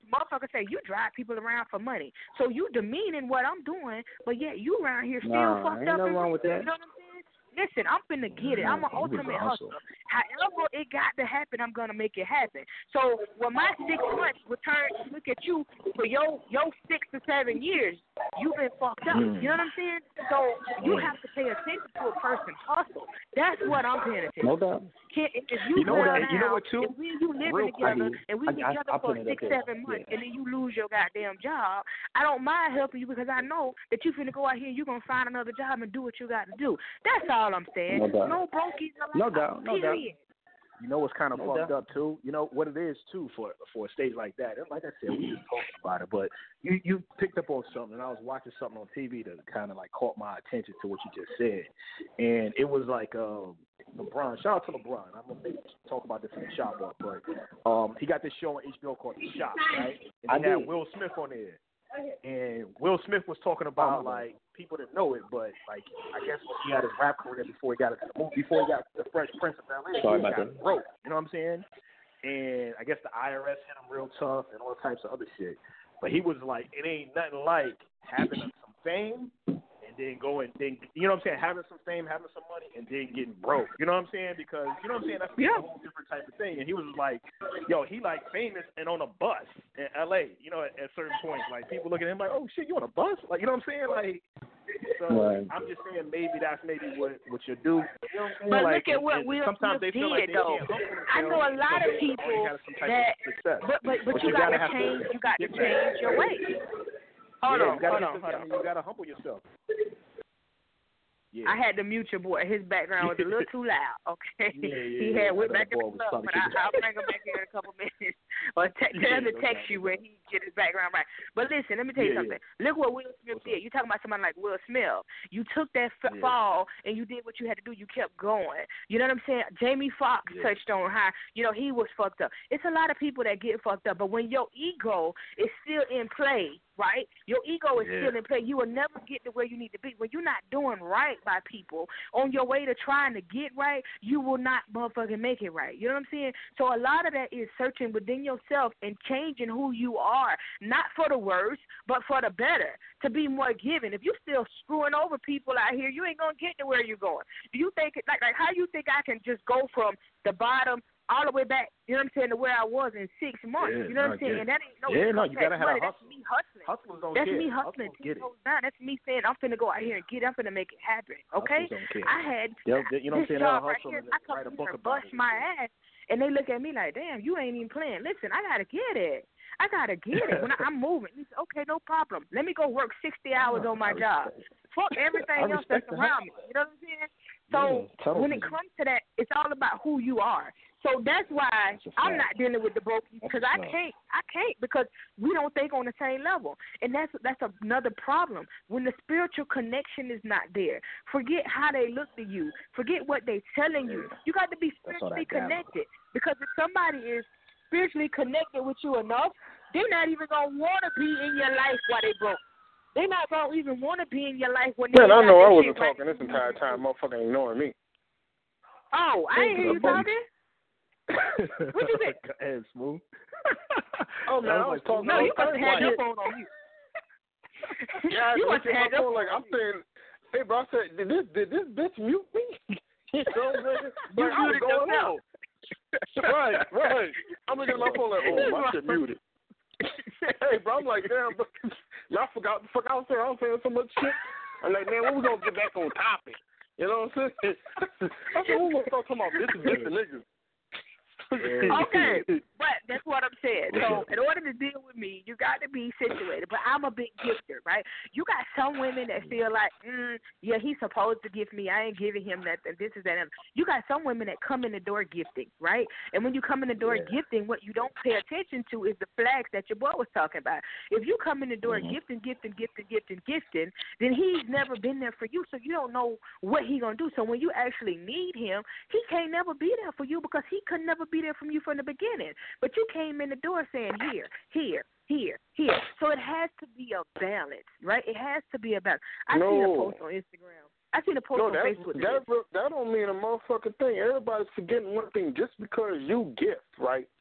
motherfuckers say you drive people around for money. So you demeaning what I'm doing, but yet you around here still
nah,
fucked
ain't
up.
nothing wrong with that.
You know what I'm saying? Listen, I'm finna get it. I'm an ultimate hustler. However it got to happen, I'm gonna make it happen. So when my six months return, look at you for your your six to seven years, you've been fucked up. Mm. You know what I'm saying? So you have to pay attention to a person's hustle. That's what I'm paying attention.
No doubt.
If you,
you know
well
what?
now,
You know what too?
If we you living
Real
together
quick,
and we
I,
together
I,
for six seven months, yeah. and then you lose your goddamn job, I don't mind helping you because I know that you finna go out here, and you gonna find another job and do what you got to do. That's all I'm saying.
No doubt.
No brokies allowed.
No doubt. No doubt.
You know what's kind of
no
fucked
doubt.
up too? You know what it is too for for a stage like that. And like I said, we just talking about it, but you you picked up on something. And I was watching something on T V that kind of like caught my attention to what you just said, and it was like um, LeBron. Shout out to LeBron. I'm gonna maybe talk about this in the shop up, but um, he got this show on H B O called The Shop, right? And they
I
had
did.
Will Smith on there. And Will Smith was talking about like people didn't know it, but like I guess he had his rap career before he got into the movie, before he got the Fresh Prince of Bel Air.
Sorry
he
about
got
that.
broke. You know what I'm saying? And I guess the I R S hit him real tough and all types of other shit. But he was like, it ain't nothing like having some fame and then going, then you know what I'm saying, having some fame, having some money, and then getting broke. You know what I'm saying? Because you know what I'm saying, that's yeah. a whole different type of thing. And he was like, yo, he like famous and on a bus in L A. You know, at, at certain points, like people look at him like, oh shit, you on a bus? Like, you know what I'm saying? Like, so
right.
I'm just saying maybe that's maybe what what you do. You know what I'm saying?
But
like,
look at what
and, and
Will
sometimes
Smith
they feel
did
like they
though.
can't humble
I know a lot of
they
people
have some type
that,
of success.
but but but,
but
you,
you
gotta,
gotta
change.
To,
you got to change your way. Hold
yeah,
on,
you gotta,
hold on, hold
I mean,
on.
You gotta humble yourself. Yeah.
I had to mute your boy. His background was a little too loud. Okay,
yeah, yeah,
he
yeah.
had went back in
ball
the club, but I, I'll bring him back here in a couple minutes. Or te- tell him to text you when he get his background right. But listen, let me tell you
yeah,
something.
Yeah.
Look what Will Smith What's did. Up? You talking about somebody like Will Smith? You took that f-
yeah.
fall and you did what you had to do. You kept going. You know what I'm saying? Jamie Foxx yeah. touched on how you know he was fucked up. It's a lot of people that get fucked up, but when your ego is still in play. Right? Your ego is
yeah.
still in play. You will never get to where you need to be. When you're not doing right by people on your way to trying to get right, you will not motherfucking make it right. You know what I'm saying? So a lot of that is searching within yourself and changing who you are, not for the worse, but for the better, to be more giving. If you're still screwing over people out here, you ain't going to get to where you're going. Do you think, like, like, how you think I can just go from the bottom all the way back, you know what I'm saying, to where I was in six months.
Yeah,
you know what I'm saying?
Yeah.
And that ain't no
Yeah, no, you gotta have
money.
a hustle.
That's me hustling.
Hustlers don't
That's
care.
me hustling.
Get it.
Down. That's me saying I'm finna go out here and get it. I'm finna make it happen. Okay?
Don't care.
I had
they'll, they, you know
this
what I'm saying?
job
They'll
right
hustle
here.
and
I come
write a
here
book
and
about
bust
it.
my ass, and they look at me like, damn, you ain't even playing. Listen, I gotta get it. I gotta get it. When I, I'm moving, he said, okay, no problem. Let me go work sixty hours on my job. Fuck everything else that's around me. You know what I'm saying? So
yeah, totally.
when it comes to that, it's all about who you are. So that's why
that's
I'm not dealing with the brokies because I can't. I can't because we don't think on the same level, and that's that's another problem. When the spiritual connection is not there, forget how they look to you. Forget what they're telling you. You got to be spiritually connected because if somebody is spiritually connected with you enough, they're not even gonna want to be in your life while they broke. They're not gonna even want to be in your life when they.
Man, I know I wasn't
right.
talking this entire time. Motherfucker ignoring me.
Oh, I ain't hear you talking. What you think?
Hey, Smooth.
Oh man, I was, I was talking.
No, you must have had your
like,
phone on mute.
Yeah,
you must have had your phone.
Like I'm saying, hey, bro, I said, did this did this bitch mute me? You know what I'm saying?
You
like, I was
muted
going
yourself.
out. Right, right. I'm looking at my phone like, oh, my shit muted. Hey, bro, I'm like, damn, bro, y'all forgot the fuck I was saying. I was saying so much shit. I'm like, man, when we gonna get back on topic? You know what I'm saying? I said, we gonna start talking about this and this and niggas.
Okay, but that's what I'm saying. So in order to deal with me, you got to be situated. But I'm a big gifter, right? You got some women that feel like, mm, yeah, he's supposed to gift me. I ain't giving him nothing. This is that. And you got some women that come in the door gifting, right? And when you come in the door yeah. gifting, what you don't pay attention to is the flags that your boy was talking about. If you come in the door mm-hmm. gifting, gifting, gifting, gifting, gifting, then he's never been there for you, so you don't know what he gonna do. So when you actually need him, he can't never be there for you because he could never be there from you from the beginning. But you came in the door saying here, here, here, here. So it has to be a balance, right? It has to be a balance. I
no.
seen a post on Instagram. I seen a post
no,
on
that,
Facebook.
That, that, that don't mean a motherfucking thing. Everybody's forgetting one thing. Just because you gift, right?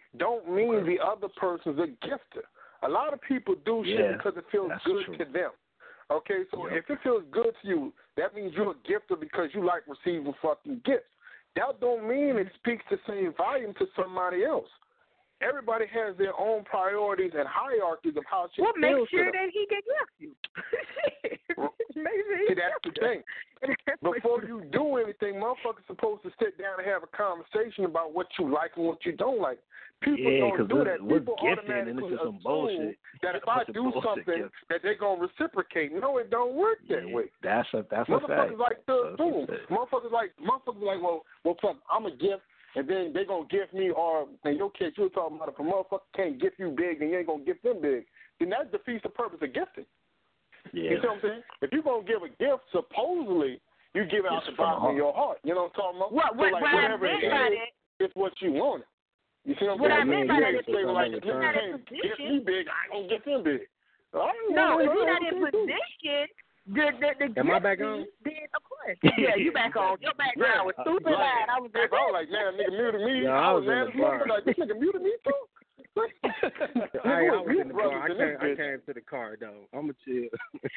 don't mean the other person's a gifter. A lot of people do shit
yeah,
because it feels good
true.
to them. Okay, so
yeah.
if it feels good to you, that means you're a gifter because you like receiving fucking gifts. That don't mean it speaks the same volume to somebody else. Everybody has their own priorities and hierarchies of how shit
well,
feels
make sure
to them.
that he can gift you. Make sure
See, that's the thing. Before you do anything, motherfuckers supposed to sit down and have a conversation about what you like and what you don't like. People
yeah,
don't do that.
We're
People
gifting,
automatically
and it's just some
assume
bullshit.
that if I do something,
gift.
that they're gonna reciprocate. No, it don't work that
yeah,
way.
That's a that's a fact.
Motherfuckers like the
That's
boom. Motherfuckers like motherfuckers like well, well, fuck, I'm a gift, and then they gonna gift me. Or in your case, you were talking about if a motherfucker can't gift you big, then you ain't gonna gift them big. Then that defeats the purpose of gifting.
Yeah.
You see what I'm saying? If you're gonna give a gift, supposedly you give it out
It's
the bottom
from
of your heart. You know what I'm talking about?
What, what,
so like
what
whatever
I
it
meant by
is,
that,
it's what you want. You see what I'm
what
saying?
I meant by
you
that
ain't
is
say like,
if
if you
you're not in
can't gift
position.
me big, I ain't gonna gift him big. I ain't
No,
gonna
if
do
you're
that.
not in position, the the the
Am I
gift
back on?
then of course. Yeah, you back on. Your background was stupid loud. I was
I
like,
was like, man, nigga muted me.
Yeah,
I
I
was
was in
mad
the
as fuck.
bar.
Like, this nigga muted me too.
I, I was in the bar. I
brothers in
came,
this
I
bitch.
came to the car though. I'm a chill.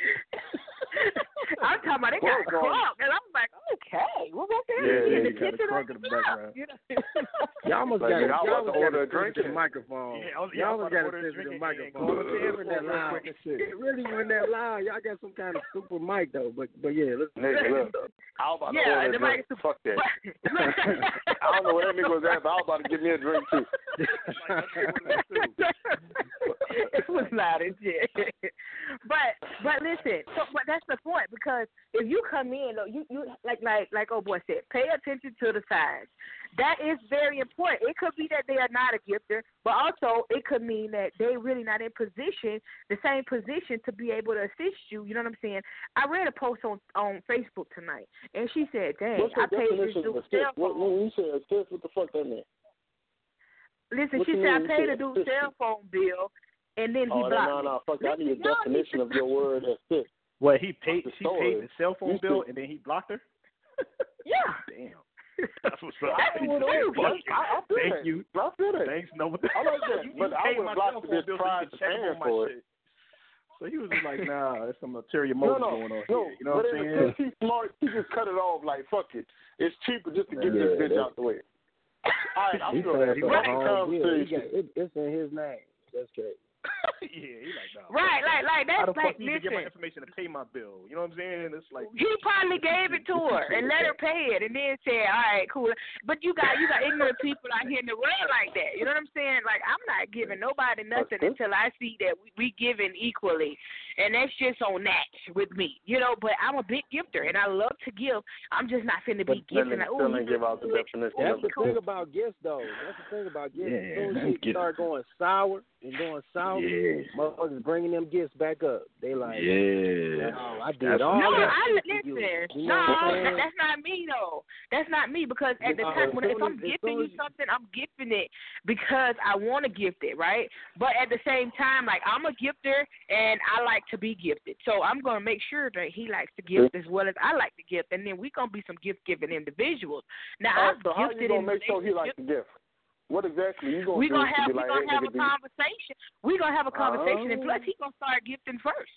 I'm talking about they got
Whoa,
crunk, and I was like, okay, well, what the hell?
Yeah,
is he in
yeah,
the
you
got a
kitchen
crunk
or
in
the
the background.
You know?
Y'all almost
Like,
got to
nigga, I
y'all
was about to
almost got
order a
to
drink
the
in.
microphone.
Yeah, I was,
Y'all
almost
almost got to listen to the microphone. It wasn't that loud. It really wasn't that loud. Y'all got some kind of super mic though. But but yeah, let's.
Nigga, look, I was about to
Yeah,
order
the
a drink.
mic is-
Fuck that. I don't know what that nigga was at, but I was about to give me a drink too.
It was loud as shit. But but listen, so but that's the point, because if you come in, though, you you like like like old boy said, pay attention to the signs. That is very important. It could be that they are not a gifter, but also it could mean that they really not in position, the same position to be able to assist you. You know what I'm saying? I read a post on on Facebook tonight, and she said, "Dang,
What's the
I paid this
definition
dude
of assist?
cell
What,
phone."
when you say assist, what the fuck that mean?
Listen,
what
she
you
said,
mean
"I
you
paid
say
a dude's
assist?
cell phone bill, and then he
Oh,
blocked
no,
me."
no, fuck that. I need a
No,
definition of your word assist.
Well, he paid.
The
She paid the cell phone
You
bill,
said-
and then he blocked her.
Yeah.
Damn. That's what's up.
I ain't with it.
Fuck
I, I feel
Thank
that.
you.
I feel that.
Thanks, no.
I like that,
You-
but
you
I
paid
would
my
have blocked
cell
this
phone bill so
prior
you
to
could check up
paying
on my
for it.
shit. So he was just like, nah, there's some ulterior
No,
motives
no,
going on
no.
here. You know
but
what I'm
in
saying?
a sense, he's smart. He just cut it off like, fuck it. It's cheaper just to get
Yeah,
this bitch
that-
out the way. All right, I
He
feel
paid
that.
for
Right.
the whole bill. He
Conversation.
got, it, it's in his name. That's great.
Yeah, he like, nah.
Right, like, like
How the
that's like,
fuck you even get my
listen.
information to pay my bill? You know what I'm saying? It's like,
He probably gave it to her and let her pay it, and then said, "All right, cool." But you got you got ignorant people out here in the world like that. You know what I'm saying? Like, I'm not giving nobody nothing until I see that we, we giving equally, and that's just on that with me. You know, but I'm a big gifter, and I love to give. I'm just not finna be
But then
gifting.
they
Like,
still
ooh,
ain't give out the definition
That's
of
the
it.
thing about gifts, though. That's the thing about gifts.
Yeah,
as soon as
them
shit start going sour and going sour,
Yeah.
motherfuckers bringing them gifts back up. They like,
yeah.
oh, I did
That's
all
No,
that
I
shit
listen.
for you. You
No,
know what I'm
that,
saying?
that's not me though. That's not me, because at the
No,
time
as
when if
soon
I'm
as- as
gifting
soon
you
as you-
something, I'm gifting it because I want to gift it, right? But at the same time, like, I'm a gifter and I like to be gifted, so I'm gonna make sure that he likes to gift as well as I like to gift, and then we gonna be some gift giving individuals. Now,
All right,
I've
so how
gifted
you gonna
in
make sure he likes the gift? What exactly you gonna
we
do
gonna
to
have
be
we
like,
gonna
hey,
have
nigga,
a
do-
conversation. We gonna have a conversation, and plus
Oh.
he gonna start gifting first.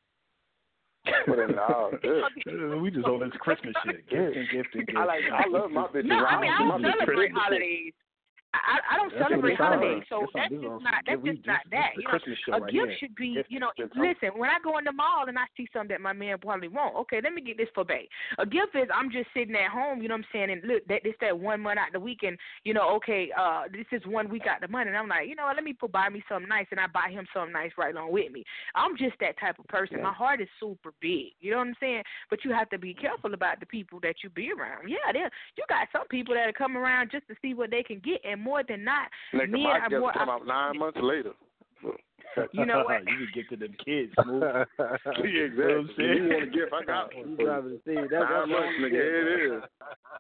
What in the house?
We just on this Christmas shit. Gifting, gifting, gifting.
I like. I love my bitches.
No, I mean I
My
don't
bitches
celebrate
Christmas.
holidays. I, I don't
That's what
celebrate
it's on.
holidays, so
It's on-
that's
this
just
on-
not that's
we
just not
just-
that.
this is the
You know,
Christmas show
a
right
gift
here.
should be,
It's-
you know,
it's-
listen. When I go in the mall and I see something that my man probably won't, okay, let me get this for Bay. A gift is I'm just sitting at home, you know what I'm saying, and look, that this that one month out the weekend, you know, okay, uh, this is one week out the month, and I'm like, you know what, let me put buy me something nice, and I buy him something nice right along with me. I'm just that type of person. My heart is super big, you know what I'm saying? But you have to be careful about the people that you be around. Yeah, there you got some people that come around just to see what they can get, and more than not,
Nigga,
men
my
are
gift
more.
come out nine months later.
You know what?
You can get to them kids, smooth.
Yeah,
You know
exactly.
what I'm saying?
You want a gift? I got one.
You
for you.
driving to see that's
Nine months, nigga. Here it is.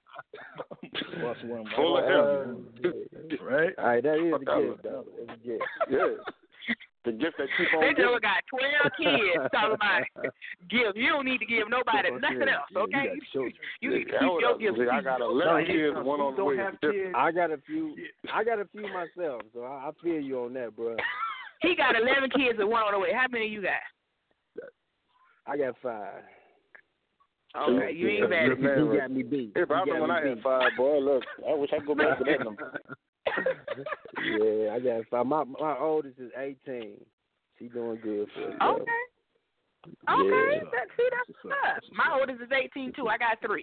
Plus one,
Full of
right?
him.
Right?
All right, that is
Fuck
a
that
gift, though. It's a gift.
Yeah. The gift that keep on
They
giving.
just got twelve kids talking about gifts. You don't need to give nobody nothing else, okay?
You,
you, you need to keep your gifts.
I got eleven kids, one on the way.
I got a few. I got a few myself, so I, I feel you on that, bro.
He got eleven kids and one on the way. How many you got?
I got five.
Okay, you ain't bad.
You got me beat.
Hey, but I remember when I had five, boy. Look, I wish I could go back to that number.
Yeah, I got five. My my oldest is eighteen. She doing good for herself.
Okay. Okay.
Yeah.
That, see, that's what's up. My oldest is eighteen too. I got three.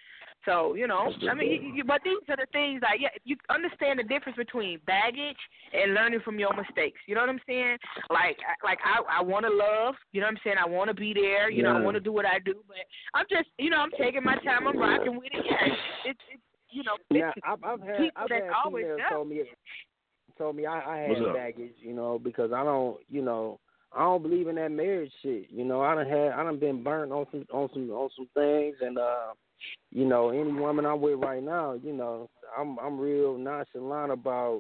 So, you know, I mean, you, you, but these are the things that, yeah, you understand the difference between baggage and learning from your mistakes. You know what I'm saying? Like, like I, I want to love, you know what I'm saying? I want to be there, you
yeah.
know, I want to do what I do, but I'm just, you know, I'm taking my time, I'm rocking with it. Yeah, it's, it's you know,
yeah, I've, I've had,
people
I've
that's
had
always
females told me, told me I, I had
What's up?
baggage, you know, because I don't, you know, I don't believe in that marriage shit. You know, I done had, I done been burnt on some, on some, on some things, and uh. You know, any woman I'm with right now, you know, I'm I'm real nonchalant about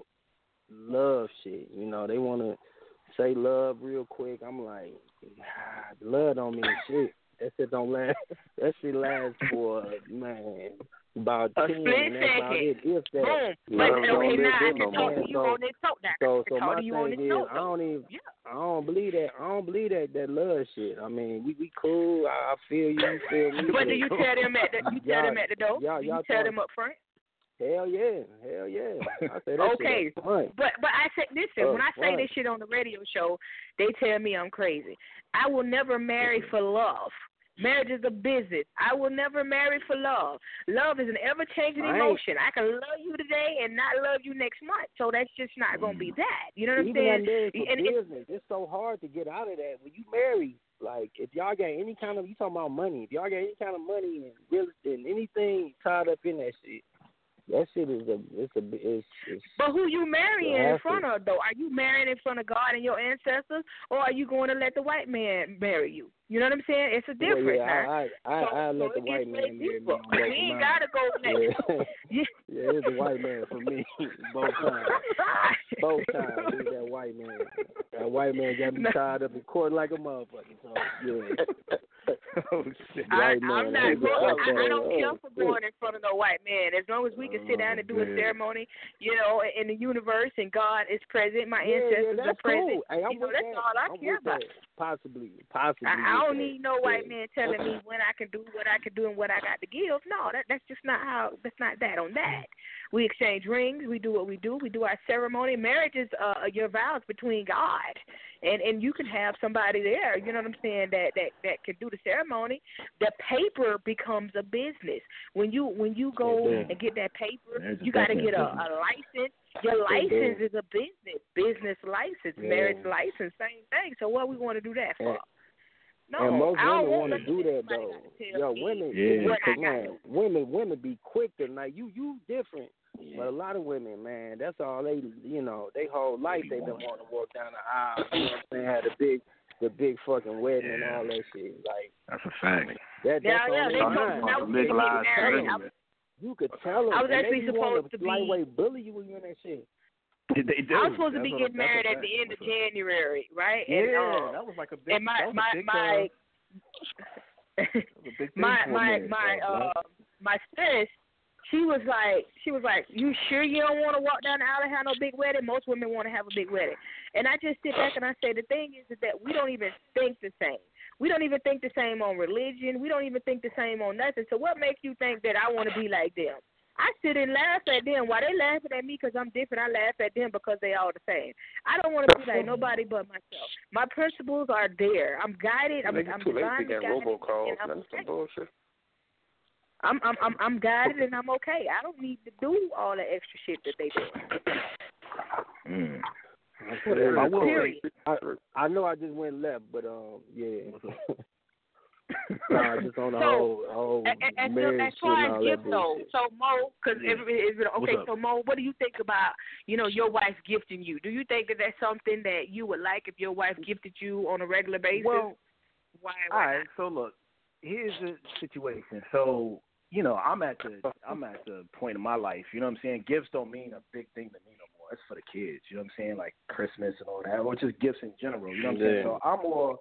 love shit. You know, they want to say love real quick. I'm like, ah, love don't mean shit. That shit don't last. That shit lasts for, man, about
a
ten.
split
And that's about
second.
it. If that.
Boom. But
Love
okay,
don't
now I
live
can
no
talk
more.
to you on this talk now.
So,
I
so
can talk
my
to you on
thing
this
is,
talk.
I don't even,
Yeah.
I don't believe that. I don't believe that that love shit. I mean, we we cool. I, I feel you. You feel me.
But do you tell them at the you tell
Y'all-
them at the door?
y'all-
do you
y'all
tell
thought-
them up front?
Hell yeah, hell yeah. I say that
Okay,
shit up front.
but but I say listen.
Oh,
when I say
right.
this shit on the radio show, they tell me I'm crazy. I will never marry for love. Marriage is a business. I will never marry for love. Love is an ever-changing
Right.
emotion. I can love you today and not love you next month. So that's just not going to be that. You know what I'm
Even
saying?
that marriage for
And it-
business, it's so hard to get out of that. When you marry, like, if y'all got any kind of, you talking about money, if y'all got any kind of money and real estate, anything tied up in that shit, that shit is a, it's a, it's, it's
But who you marrying
Yeah,
in front of, though? Are you marrying in front of God and your ancestors, or are you going to let the white man marry you? You know what I'm saying? It's a
well,
difference,
yeah,
now.
I, I, I,
So-
I
so
let the
it
white
gets
man
way
marry me
deeper.
on
We
both
ain't
of
got to go next.
mine.
Yeah.
Yeah, it's the white man for me, both times. Both times, it's that white man. That white man got me tied up in court like a motherfucker. So yeah.
Oh shit.
I,
White
I'm
man,
not
I
going.
get
I, I don't
that.
care
Oh,
for going in front of no white man. As long as we can sit down and do a
man.
ceremony, you know, in the universe and God is present, my
Yeah, yeah,
ancestors
that's
are present.
cool. Hey, I'm
You know,
with
that's
that.
all I
I'm
care
with
about.
that. Possibly, possibly.
I, I
with
don't
that.
need no white
Yeah.
man telling me when I can do what I can do and what I got to give. No, that that's just not how. That's not that on that. We exchange rings. We do what we do. We do our ceremony. Marriage is uh, your vows between God, and and you can have somebody there. You know what I'm saying? That that that can do the ceremony. The paper becomes a business. When you when you go
Yeah.
and get that paper,
Marriage is
you got to
definitely
get a,
a business.
a license. Your
Yeah.
license is a business. Business license,
Yeah.
marriage license, same thing. So what we want to do that for?
And-
No,
and most
I don't
women
want
want to do that
somebody
though.
gotta tell
Yo,
me
women,
Yeah.
what I
cause,
got
man,
to do.
women, women be quick to like you. You different, but a lot of women, man, that's all they, you know, they whole life they been wanting to walk down the aisle. You know what I'm saying? Had the big, the big fucking wedding and
Yeah.
all that shit. Like
That's a fact.
that. That's
Yeah,
on
yeah,
their
they told
mind.
me I was
They
getting
legalized
married. I
polygamy.
was,
You could tell them.
I was
and
actually
they be wanting
supposed to be-
lightweight bully you when you in that shit.
They do.
I was supposed to
That's
be
what-
getting
that's a
married at
fact.
the end of
What's up?
January, right?
Yeah,
and, um,
that was like a big.
and my
that was
my
a big,
my
uh, that was a big thing
my
for a
my
minute,
my
uh, Black.
uh my sis, she was like she was like, you sure you don't want to walk down the aisle and have no big wedding? Most women want to have a big wedding, and I just sit back and I say the thing is that we don't even think the same. We don't even think the same on religion. We don't even think the same on nothing. So what makes you think that I want to be like them? I sit and laugh at them. While they laughing at me because I'm different, I laugh at them because they all the same. I don't want to be like nobody but myself. My principles are there. I'm guided. I'm,
Nigga,
I'm
too late to
divinely
get
guided.
robocalls.
and I'm
That's some
okay.
bullshit.
I'm, I'm I'm I'm guided and I'm okay. I don't need to do all the extra shit that they do.
Mm.
I, will,
Period.
I, I know I just went left, but um, yeah. Nah, just on the
So,
whole, whole
And, and, and
marriage
as
shit
far
and
as
all that
gifts though,
bullshit.
so Mo, because
Yeah.
is it okay?
What's
So Mo, what do you think about you know your wife gifting you? Do you think that that's something that you would like if your wife gifted you on a regular basis?
Well,
why?
all
why
right. So look, here's the situation. So you know, I'm at the I'm at the point in my life. You know what I'm saying? Gifts don't mean a big thing to me no more. It's for the kids. You know what I'm saying? Like Christmas and all that, or just gifts in general. You know what I'm saying?
Yeah.
So I'm more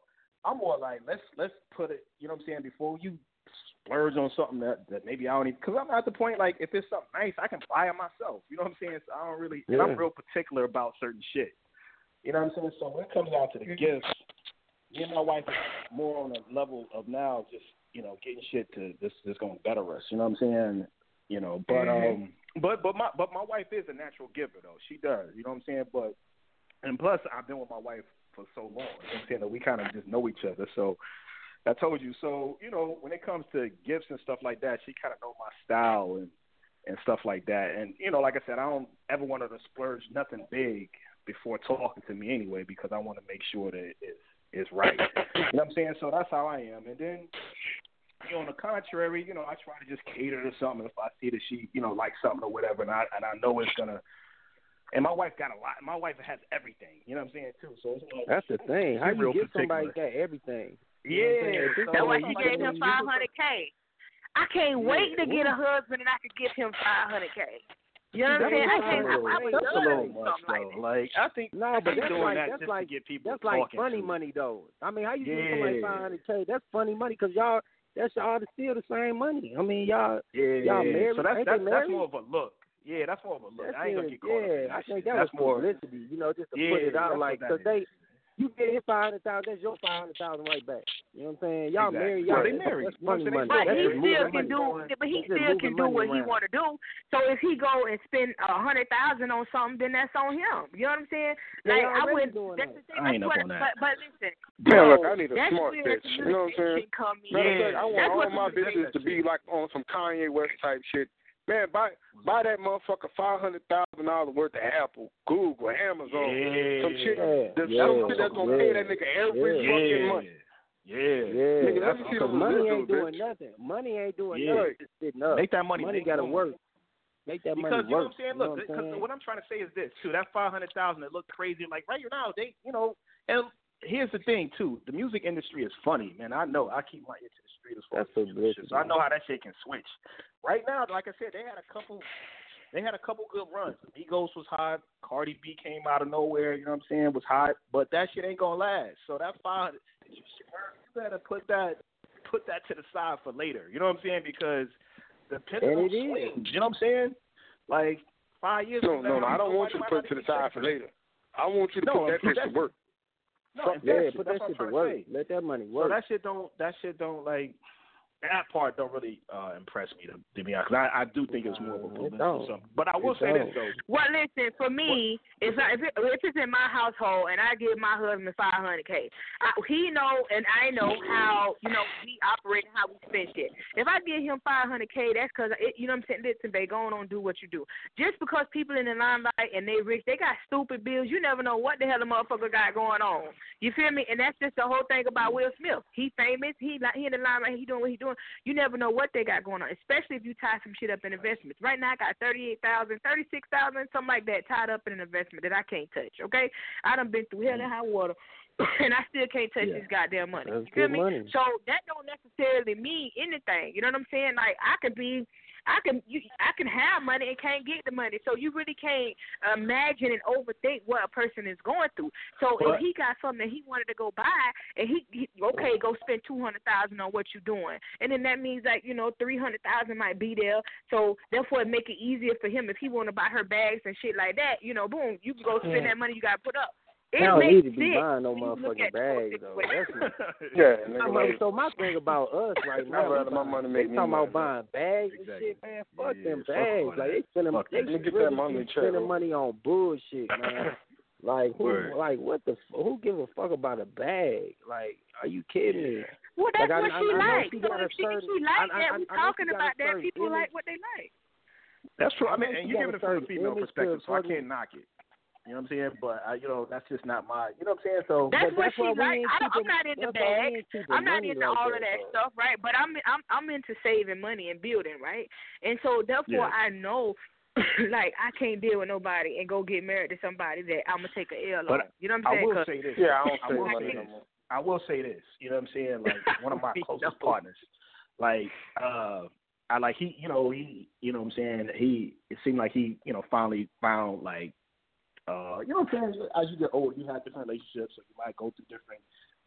I'm more like let's let's put it. You know what I'm saying? Before you splurge on something that, that maybe I don't even. Because I'm at the point like if it's something nice, I can buy it myself. You know what I'm saying? So I don't really.
Yeah.
And I'm real particular about certain shit. You know what I'm saying? So when it comes down to the gifts, me and my wife is more on a level of now just you know getting shit to this this gonna better us. You know what I'm saying? You know, but um, but but my but my wife is a natural giver though. She does. You know what I'm saying? But and plus I've been with my wife for so long. You know what I'm saying? That we kind of just know each other. So I told you. So you know, when it comes to gifts and stuff like that, she kind of know my style and and stuff like that. And you know, like I said, I don't ever want her to splurge nothing big before talking to me anyway, because I want to make sure that it's it's right. You know what I'm saying? So that's how I am. And then, you know, on the contrary, you know, I try to just cater to something if I see that she, you know, likes something or whatever, and I and I know it's gonna. And my wife got a lot. My wife has everything. You know what I'm saying too. So it's like,
that's the thing. How you get somebody
particular.
got everything?
Yeah,
you know
that's why
so
she
like
gave him five hundred K. I can't
Yeah.
wait to get a husband and I could give him five hundred K. You know what I'm saying? I can't. I, I would
that's
love
a little
to do
much
something
though.
like that.
Like I think
No, but
I
that's
doing
like
that
that's
just
like
to get people
that's like
talking
funny
to
money though. I mean, how you
yeah.
give somebody five hundred K? That's funny money because y'all that's y'all still the same money. I mean, y'all
yeah.
y'all married?
So that's
Ain't
that's,
they
that's
married?
more of a look. Yeah, that's more of a look.
That's
I ain't gonna
it.
get caught
yeah,
up in that
I think
shit.
that
That's
was
more
publicity, you know, just to
yeah,
put it out
that's
like
what
because
that
they. You get his five hundred thousand, that's your five hundred thousand right back. You know what I'm saying? Y'all
Exactly.
married,
Well,
y'all.
they married.
That's
You know what
funny
I'm saying?
money.
But
That's
he
just
still
moving
can
money.
do, but he
That's just
still
moving
can do
money
what he
around.
want to do. So if he go and spend a hundred thousand on something, then that's on him. You know what I'm saying?
They
Like I
already
would.
doing
That's
that.
the thing.
I ain't
That's
up
what,
on that.
But but listen.
Man,
bro,
look, I need a
that's
smart
where
bitch. You know what I'm saying?
communication come in.
Matter of fact, I want
That's
all
what
my
communication-
bitches to be like on some Kanye West type shit. Man, buy buy that motherfucker five hundred thousand dollars worth of Apple, Google, Amazon,
Yeah.
some shit.
Yeah,
That's
yeah,
some shit that's gonna
yeah,
pay that nigga every
yeah.
fucking month.
Yeah.
Yeah,
Nigga, let me see
because
those
money
residuals,
ain't doing
bitch.
nothing. Money ain't doing
Yeah.
nothing. It's sitting up.
Make that money.
Money
make
got to
room.
work. Make that
Because
money
you know
work.
what I'm saying.
You know
Look,
what I'm
because
saying?
what I'm trying to say is this too. That five hundred thousand, it look crazy. Like right now, they, you know, and here's the thing too. The music industry is funny, man. I know. I keep my ear to the street as far
That's
as the music
publicity.
shit, so I know how that shit can switch. Right now, like I said, they had a couple. They had a couple good runs. Migos was hot. Cardi B came out of nowhere. You know what I'm saying? Was hot, but that shit ain't gonna last. So that five hundred, you better put that put that to the side for later. You know what I'm saying? Because the pendulum
And it is.
swings. You know what I'm saying? Like five years.
No,
from
no,
now,
no. I don't want you to
nobody
put
might
it to the
not be
side for
thinking.
later. I want you to
No,
put that
put
bitch
that
to work.
No,
Fuck
invest
Yeah,
it.
put
That's
that
what
shit
I'm
to
trying
work.
say.
Let that money
So
work.
that shit don't. That shit don't like. That part don't really uh, impress me to, to be honest. 'Cause I, I do think it's more of a
Uh, it
publicity.
don't.
Something. But I will
It
say
don't.
this though.
Well, listen, for me, if, I, if, it, if it's in my household and I give my husband five hundred K, I, he know and I know how, you know, we operate and how we spend shit. If I give him five hundred K, that's because, you know what I'm saying, listen, babe, go on, do what you do. Just because people in the limelight and they rich, they got stupid bills, you never know what the hell the motherfucker got going on. You feel me? And that's just the whole thing about Will Smith. He famous, he, he in the limelight, he doing what he doing. You never know what they got going on, especially if you tie some shit up in investments. Right now I got thirty-eight thousand, thirty-six thousand, something like that tied up in an investment that I can't touch, okay? I done been through hell and high water, and I still can't touch
Yeah.
this goddamn money.
That's
You feel
good
me?
money.
So that don't necessarily mean anything. You know what I'm saying? Like I could be I can you, I can have money and can't get the money. So you really can't imagine and overthink what a person is going through. So
But,
if he got something that he wanted to go buy, and he, he okay, go spend two hundred thousand on what you're doing, and then that means like you know three hundred thousand might be there. So therefore, it make it easier for him if he want to buy her bags and shit like that. You know, boom, you can go spend
Yeah.
that money you got to put up. It
I don't
makes
need to be
sense
buying no
when you look
motherfucking
at the whole
bags though.
situation.
That's
Yeah,
I'm
nigga.
like,
Like,
so my thing about us right
I'd
now,
rather
we
my
buying-
money
they
make me
talking
money.
about buying bags and
Exactly.
shit, man. Fuck
Yeah,
them
fuck all
bags.
that.
Like they spending,
Fuck
they
that.
Let me get
really
that money
be
check,
spending
bro.
money on bullshit, man. Like who,
Word.
like what the, f- who give a fuck about a bag? Like, are you kidding me?
Well, that's
Like, I-
what
I-
she
I know
likes.
she
So
got a
if she,
certain-
she like
I- I-
that,
I
we
know
talking
she got a
about that.
certain
People
image.
like what they like.
That's true. I
I
mean,
know
and
she
you're
got
giving
a
it from a
certain
female
image
perspective,
to
so I
fucking-
can't knock it. You know what I'm saying? But I, you know, that's just not my. You know what I'm saying? So
That's
But
what
that's
she
why we
like.
ain't
I don't, I'm
keeping-
not into
that's why we
bags.
ain't keeping
I'm not
money
into
like
all
that,
of that
though.
stuff, right? But I'm I'm I'm into saving money and building, right? And so therefore,
Yeah.
I know, like, I can't deal with nobody and go get married to somebody that I'm gonna take a L
But
on. You know what I'm
I
saying?
will
'Cause
say this.
Yeah, I don't
I
save
will
money
say
no
this.
more.
I will say this. You know what I'm saying? Like one of my
We
closest
know.
partners. Like uh, I like he. You know he. You know what I'm saying? He. It seemed like he. You know finally found like. Uh, you know what I'm saying? As you get older, you have different relationships, so you might go through different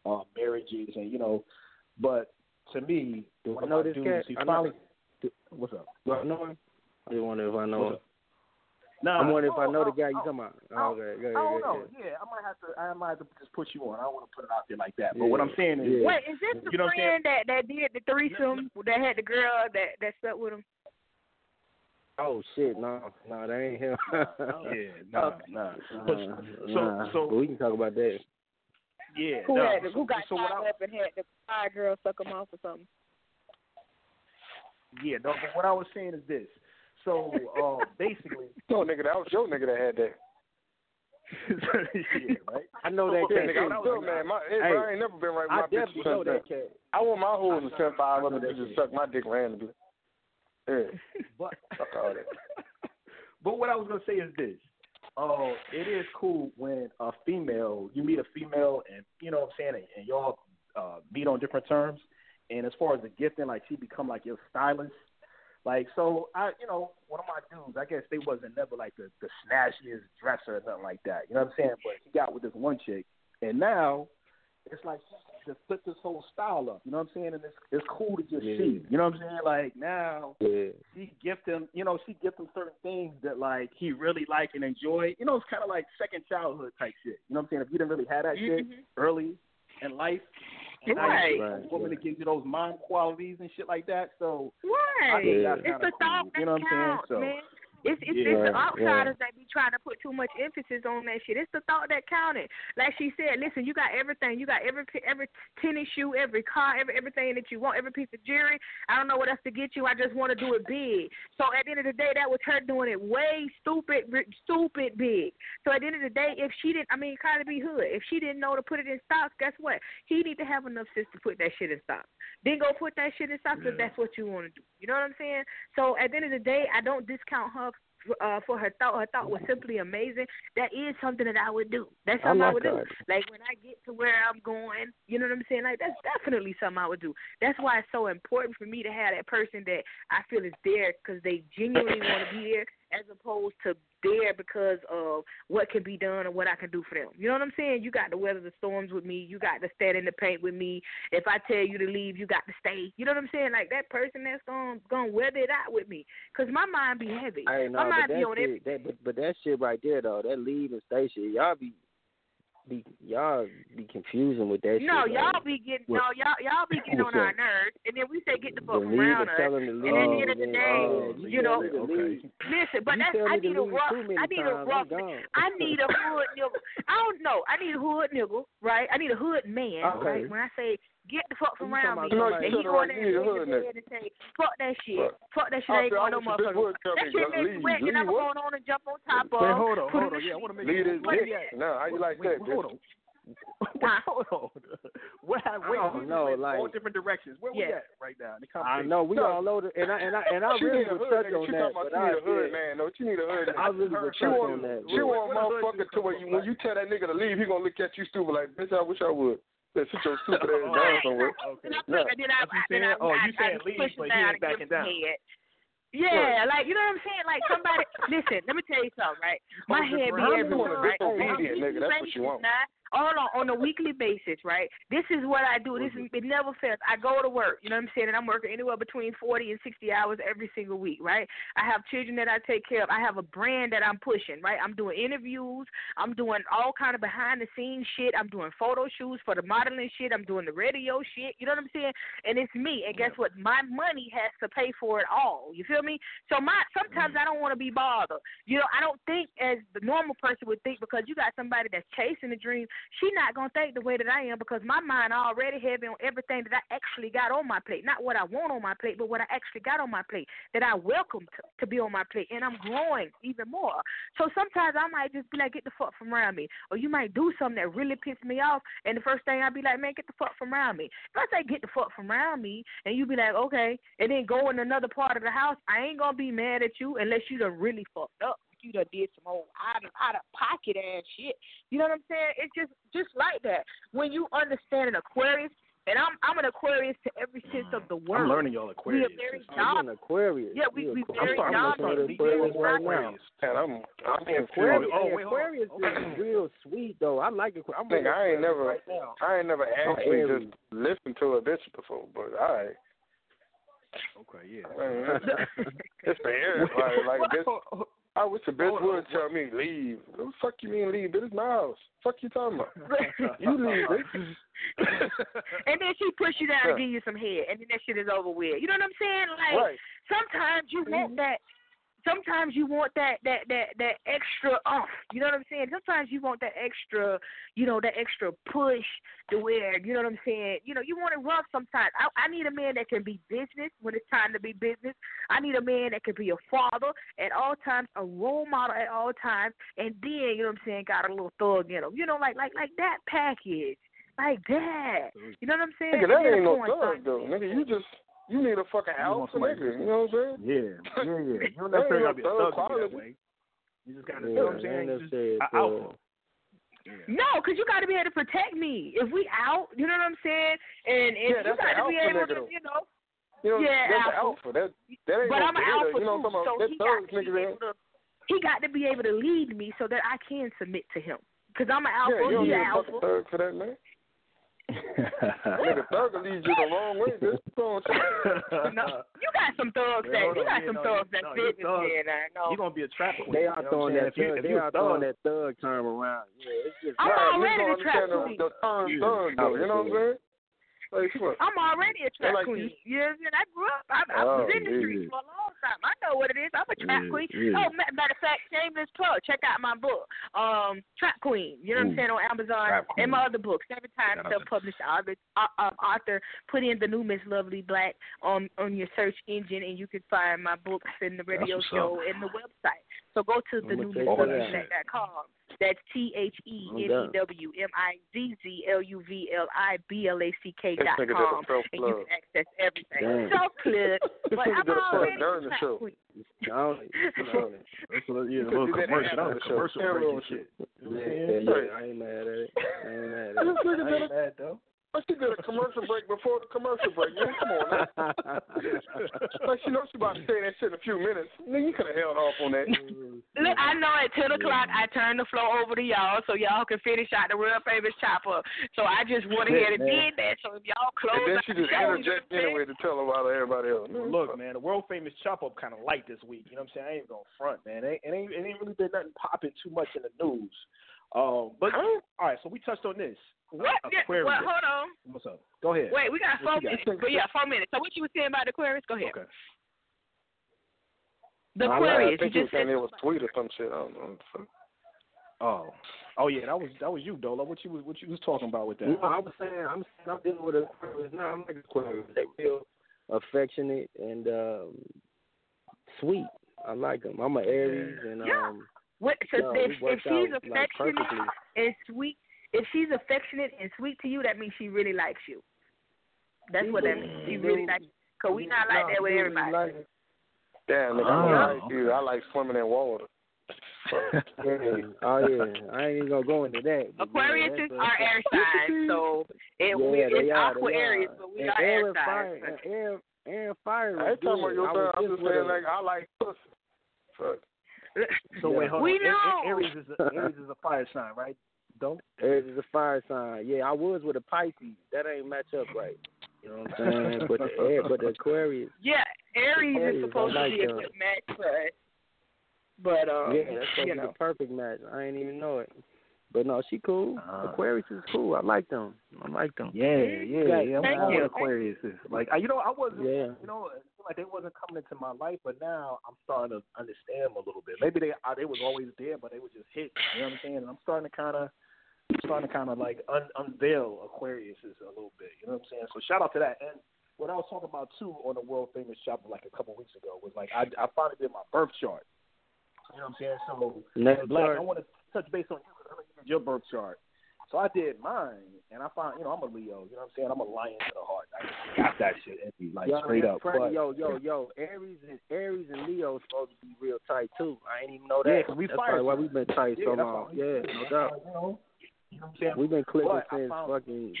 uh, marriages and you know, but to me,
do
what
I know
I
this
do
cat?
is he
I
finally.
know.
What's up?
Do I know him? I just wonder if I know him.
Nah,
I'm wondering if
oh,
I know the
oh,
guy you
oh,
talking about.
Oh,
Oh, okay, go ahead.
I don't
go
know.
ahead.
Yeah, I might have to. I might have to just put you on. I don't want to put it out there like that. But
Yeah,
what I'm saying is,
yeah.
Wait, is this the
you know
friend that that did the threesome that had the girl that that slept with him?
Oh shit, no, no, that ain't him.
yeah, nah, nah. But,
Uh,
so,
nah,
so,
but we can talk about that.
yeah.
Who
nah,
had the,
so,
who got
so
tied
what I,
up and had the fire girl suck him off or something?
Yeah, no, but what I was saying is this. So, uh, basically,
No, nigga, that was your nigga that had that.
yeah, right.
I know that
Yeah,
cat.
nigga,
too.
I'm still man. My, hey,
Hey,
bro, I ain't never been right with
I
my bitch
definitely know
since then.
that cat.
I want my hoes to send five
I know
other
that
bitches
shit.
suck my dick randomly. Yeah,
But,
fuck all that.
but what I was gonna say is this. Oh, it is cool when a female, you meet a female, and you know what I'm saying, and, and y'all uh, meet on different terms. And as far as the gifting, like she become like your stylist. Like, so, I, you know, one of my dudes, I guess they wasn't never like the, the snatchiest dresser or nothing like that. You know what I'm saying? But he got with this one chick, and now it's like she just put this whole style up. You know what I'm saying? And it's it's cool to just
Yeah.
see. You know what I'm saying? Like, now
Yeah.
she gift him, you know, she gift him certain things that, like, he really like and enjoy. You know, it's kind of like second childhood type shit. You know what I'm saying? If you didn't really have that shit
Mhm.
early in life, and now
Right.
you get a
Right,
woman
right.
to give you those mom qualities and shit like that. So, I
Right.
think
Yeah.
that's
It's
kinda
the thought
cool.
that
You know what I'm saying?
counts,
So,
man. It's it's,
Yeah,
it's the
right,
outsiders
right.
that be trying to put too much emphasis on that shit. It's the thought that counted. Like she said, listen, you got everything. You got every every tennis shoe, every car, every everything that you want, every piece of jewelry. I don't know what else to get you. I just want to do it big. So at the end of the day, that was her doing it way stupid, ri- stupid big. So at the end of the day, if she didn't, I mean, Cardi B hood, if she didn't know to put it in stocks, guess what? He need to have enough sense to put that shit in stocks. Then go put that shit in stocks if that's what you want to do. You know what I'm saying? So at the end of the day, I don't discount her uh, for her thought. Her thought was simply amazing. That is something that I would do. That's
I
something I,
like
would do.
Cardi.
Like when I get to where I'm going, you know what I'm saying? Like that's definitely something I would do. That's why it's so important for me to have that person that I feel is there because they genuinely want to be there, as opposed to there because of what can be done or what I can do for them. You know what I'm saying? You got to weather the storms with me. You got to stand in the paint with me. If I tell you to leave, you got to stay. You know what I'm saying? Like that person that's going to weather it out with me. Because my mind be heavy.
Hey,
my
no,
mind
but
be
that
on
shit,
everything.
that, but, but that shit right there though, that leave and stay shit, y'all be, be y'all be confusing with that
No,
shit.
y'all
like,
be getting
what-
no, y'all y'all be getting on
what's
our
up?
nerves, and then we say get the fuck
The
from
leave
around
and
us.
tell them to
And
leave.
at the end of the
then,
day,
oh,
you know,
tell me to leave.
listen, but
You
that's
tell
I
me to
need a
leave
rough,
too many
I need a
times,
rough,
I'm gone.
I need a hood nigga. I don't know, I need a hood nigga, right? I need a hood man,
Okay.
right? When I say get the fuck from
You talking
around me,
about
No,
and
you
he
said
go
right,
in there
you need a
and
hood
lay in
nigga.
bed and say, fuck that shit,
Right.
fuck that shit,
I
ain't
said, I
going no
wish a bitch
motherfucker.
would tell
That
me,
shit
uh,
makes me
leave.
wet, and
Leave
I'm
what?
going on and jump on top of.
Wait, hold on,
put
hold
him
on.
to
Yeah, I want to make
Leave
sure.
this
Where
dick.
we at?
No, how you like
Wait,
that,
hold
bitch?
on. Wait, hold on. Where, wait,
I don't
we just
know,
went
like-
all different directions. Where we
Yeah.
at right now in the
I
conversation?
know we
No.
all over, and I and I and I
She
really
need a
would
hood
touch
nigga.
on
She
that,
talking about
but
she
I
need a hood
yeah,
man. No, she need a hood
I
nigga.
really would
She
touch
want,
on that.
she
but-
want a
Where the hood
motherfucker
nigga
to where
come
you,
from,
when you tell that nigga to leave, he gonna look at you stupid like, bitch, I wish I would. Let's sit your stupid ass
Oh,
down somewhere.
Okay.
And I
No.
think I did. I,
That's what you
I, then I,
saying? Oh,
I,
you
I,
saying
I
leave,
push
but
him
he
down
ain't
and give
backing
him
down.
head. Yeah, like you know what I'm saying. Like somebody, listen. Let me tell you something, right? My
Oh,
head be
I'm
You want
everywhere,
a
right?
disobedient nigga, that's what you want.
Now, all on on a weekly basis, right? This is what I do. This is it never fails. I go to work, you know what I'm saying, and I'm working anywhere between forty and sixty hours every single week, right? I have children that I take care of. I have a brand that I'm pushing, right? I'm doing interviews. I'm doing all kind of behind the scenes shit. I'm doing photo shoots for the modeling shit. I'm doing the radio shit. You know what I'm saying? And it's me. And guess what? My money has to pay for it all. You feel me? So my sometimes I don't want to be bothered. You know, I don't think as the normal person would think, because you got somebody that's chasing a dream. She not gonna think the way that I am, because my mind already heavy on everything that I actually got on my plate. Not what I want on my plate, but what I actually got on my plate that I welcome to, to be on my plate, and I'm growing even more. So sometimes I might just be like, get the fuck from around me, or you might do something that really pisses me off, and the first thing I'll be like, man, get the fuck from around me. If I say get the fuck from around me, and you be like, okay, and then go in another part of the house, I ain't gonna be mad at you unless you done really fucked up. You done did some old out of out of pocket ass shit. You know what I'm saying? It's just just like that. When you understand an Aquarius, And I'm I'm an Aquarius to every sense of the word.
I'm learning y'all Aquarius.
We are very
I'm an Aquarius.
Yeah, we we
I'm
very
starting to learn Aquarius right now.
Man, I'm I'm being
Aquarius,
oh,
hey, Aquarius is real sweet though. I like Aquarius. I'm
Nigga, I ain't never,
right now.
I ain't never actually
Aries.
just listened to a bitch before, but all right.
Okay, yeah.
Man, it's for everybody. Like, bitch, I wish a bitch would tell me leave. What the fuck you mean leave? Bitch, it's my house. Fuck you talking about? You leave, bitch.
And then she push you down
yeah.
and give you some head, and then that shit is over with. You know what I'm saying? Like
right.
sometimes you want that. Sometimes you want that that that that extra off. You know what I'm saying? Sometimes you want that extra, you know, that extra push to where, you know what I'm saying? You know, you want it rough sometimes. I, I need a man that can be business when it's time to be business. I need a man that can be a father at all times, a role model at all times, and then, you know what I'm saying, got a little thug in him. You know, like like like that package. Like that. You know what I'm saying?
Nigga, that ain't no thug though. Nigga, you just You need a fucking alpha nigga, you know what I'm saying?
Yeah, yeah, yeah. You don't necessarily gotta be a thug to be that way. You just gotta,
yeah,
you know what I'm saying? You just,
an
alpha.
Yeah. No, because you got to be able to protect me. If we out, you know what I'm saying? And, and
yeah,
you got to be able to,
though.
you know.
You know,
yeah,
that's
alpha.
alpha. That, that ain't
but
no
I'm an
beta.
alpha
You know
too,
what I'm
so
talking
he
about?
got, to be able to, he got to be able to lead me so that I can submit to him. Because I'm an alpha,
yeah, you
he's
don't
an
need a
alpha.
fucking thug for that, man. Nigga, thug will lead you the wrong way. Just go on.
No, you got some thugs that you got some thugs that fit this man. I know.
You gonna be a trap queen.
They are throwing that thug. They are throwing that thug term around. Yeah, it's just.
I'm
right,
already a trap
the,
queen.
the term thug, though. You know what I'm saying? Like, what?
I'm already a trap
like
queen.
you.
You know what I'm saying? I grew up. I, I
Oh,
was in the
yeah.
streets for a long time. I know what it is. I'm a trap
Yeah,
queen.
yeah.
Oh, matter of fact, shameless plug. Check out my book, um, Trap Queen. You know what I'm saying, on Amazon and my other books. Seven times self-published author, uh, author. Put in the new Miss Lovely Black on on your search engine, and you can find my books and the radio show and the website. So go to the new Miss Lovely Black dot com. That's T H E N E W M I Z Z L U V L I B L A C K dot com. And you can access everything. Self plug. But I'm already a trap queen.
No, no.
That's what, yeah, a little commercial. That was a commercial breaking shit.
Yeah, yeah, I ain't mad at it. I ain't mad at it.
I ain't mad though.
But she did a commercial break before the commercial break. Man, come on, man. Like, she knows she about to say that shit in a few minutes. Nigga, you could have held off on that.
Look, I know at ten o'clock I turn the floor over to y'all so y'all can finish out the real famous chop up. So I just went ahead and did that. So if y'all close
and then
out
she just
the show,
interject anyway to tell about everybody else.
Well, look, man, the world famous chop up kind of light this week. You know what I'm saying? I ain't gonna front, man. It ain't, it ain't, it ain't really been nothing popping too much in the news. Um, but all right, so we touched on this.
What? Yeah, well, hold on.
What's up? Go ahead.
Wait, we got four minutes. But yeah, four minutes. So what you were saying about the Aquarius? Go ahead.
Okay.
The
no,
Aquarius.
I think
you
you
just
were saying
said
it was sweet or some shit. I don't know.
Oh, oh yeah, that was that was you, Dola. What you was what you was talking about with that?
No, I was saying I'm I'm dealing with Aquarius now. I'm like Aquarius. They real affectionate and um, sweet. I like them. I'm an Aries and
yeah.
um.
What, so
no,
if, if she's
out,
affectionate
like,
and sweet, if she's affectionate and sweet to you, that means she really likes you. That's what that means. She really likes you. Because we not like
no,
that with
really
everybody.
Like
Damn, nigga,
oh,
I like
okay.
you. I like swimming in water.
yeah. Oh yeah, I ain't even gonna go into that.
Aquarius
yeah,
is our air sign, so it,
yeah,
we, it's
are,
aqua Aries, but we
and
are
air
air
and fire,
signs.
and air, air and fire.
I ain't talking about your
I
I'm just saying, like, I like pussy. Fuck.
So
yeah.
wait, hold
we
on.
know.
Aries is a, Aries is a fire sign, right? Don't.
Aries is a fire sign. Yeah, I was with a Pisces. That ain't match up right. You know what I'm saying? but the air, but the Aquarius.
Yeah, Aries,
Aries
is supposed
like
to be a
them.
good match, but but um,
yeah, that's supposed
you
to be
know.
the perfect match. I ain't even know it. But no, she cool.
Uh,
Aquarius is cool. I like them. I like them.
Yeah, yeah, yeah. I'm
Thank
all
you.
Aquarius is like, I- you know, I wasn't,
Yeah.
you know, it seemed like they wasn't coming into my life, but now I'm starting to understand them a little bit. Maybe they, uh, they was always there, but they were just hit. You know what I'm saying? And I'm starting to kind of, starting to kind of like un- unveil Aquarius is a little bit. You know what I'm saying? So shout out to that. And what I was talking about too on the world famous shop like a couple weeks ago was like I, I finally did my birth chart. You know what I'm saying? So
Next
Black,
chart.
I want to touch base on you because I know you did your birth chart. So I did mine, and I found, you know, I'm a Leo. You know what I'm saying? I'm a lion to the heart. I just got that shit in me, like
yo,
straight up.
Frank,
But,
yo, yo, yo, Aries and Aries and Leo supposed to be real tight too. I ain't even know that.
Yeah, 'cause we
that's
fire
probably why we've been tight
yeah,
so
that's
long.
why.
Yeah, no doubt.
You know, you know what I'm saying?
We've been clicking
But I
since
found-
fucking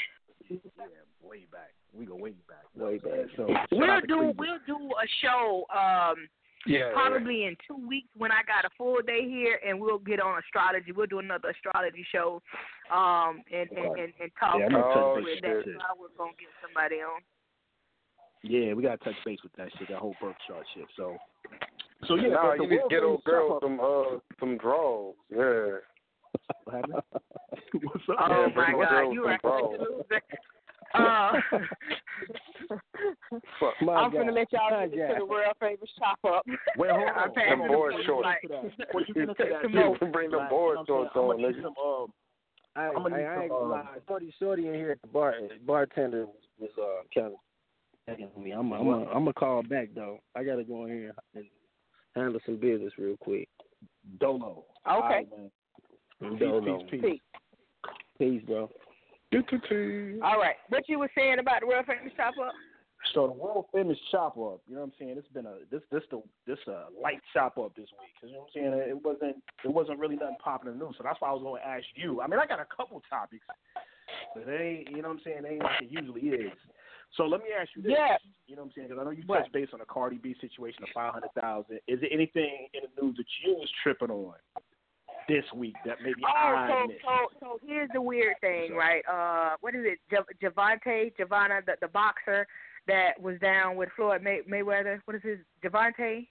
way back. We go way back.
Way back. So
we'll do we'll do a show um
yeah,
probably
yeah.
in two weeks when I got a full day here, and we'll get on astrology. We'll do another astrology show, um, and and, and, and talk
yeah, I'm gonna
oh,
touch base
shit.
with that.
So I was gonna get somebody on.
Yeah, we gotta touch base with that shit, that whole birth chart shit. So, so yeah,
nah,
but the
you need to get old girl
up.
some uh some draws. Yeah.
What happened? What's up?
Oh
Yeah,
my
bring
God,
girls
you
some
are
draws.
such a loser. Uh,
Fuck.
I'm gonna let y'all listen to the world famous chop up.
Wait, hold on.
I'm passing
Them board
the
shorts.
like,
Well, you get into that,
You can bring the
like,
board
you know what
shorts
I'm
on,
saying? I'm gonna
nigga.
need some, um,
I,
I'm gonna
I,
need
I
some,
ain't gonna
um,
lie. Shorty, shorty in here at the bar, bartender was uh kind of checking for me. I'm, I'm, I'm, I'm gonna call back though. I gotta go in here and handle some business real quick.
Dolo.
Okay.
All right, man.
Dolo.
Peace, peace,
peace.
Peace, bro.
Get the tea.
All right, what you were saying about the world famous chop up?
So the world famous chop up, you know what I'm saying? It's been a this this the this a light chop up this week, cause you know what I'm saying. It wasn't it wasn't really nothing popping in the news, so that's why I was going to ask you. I mean, I got a couple topics, but they ain't, you know what I'm saying, they ain't like it usually is. So let me ask you this.
Yeah.
You know what I'm saying? Because I know you
What?
touched base on the Cardi B situation of five hundred thousand. Is there anything in the news that you was tripping on this week that maybe
Oh,
I
so,
missed?
so so here's the weird thing, right? Uh, what is it? Jav- Javante, Javana, the, the boxer that was down with Floyd May- Mayweather. What is his? Javante?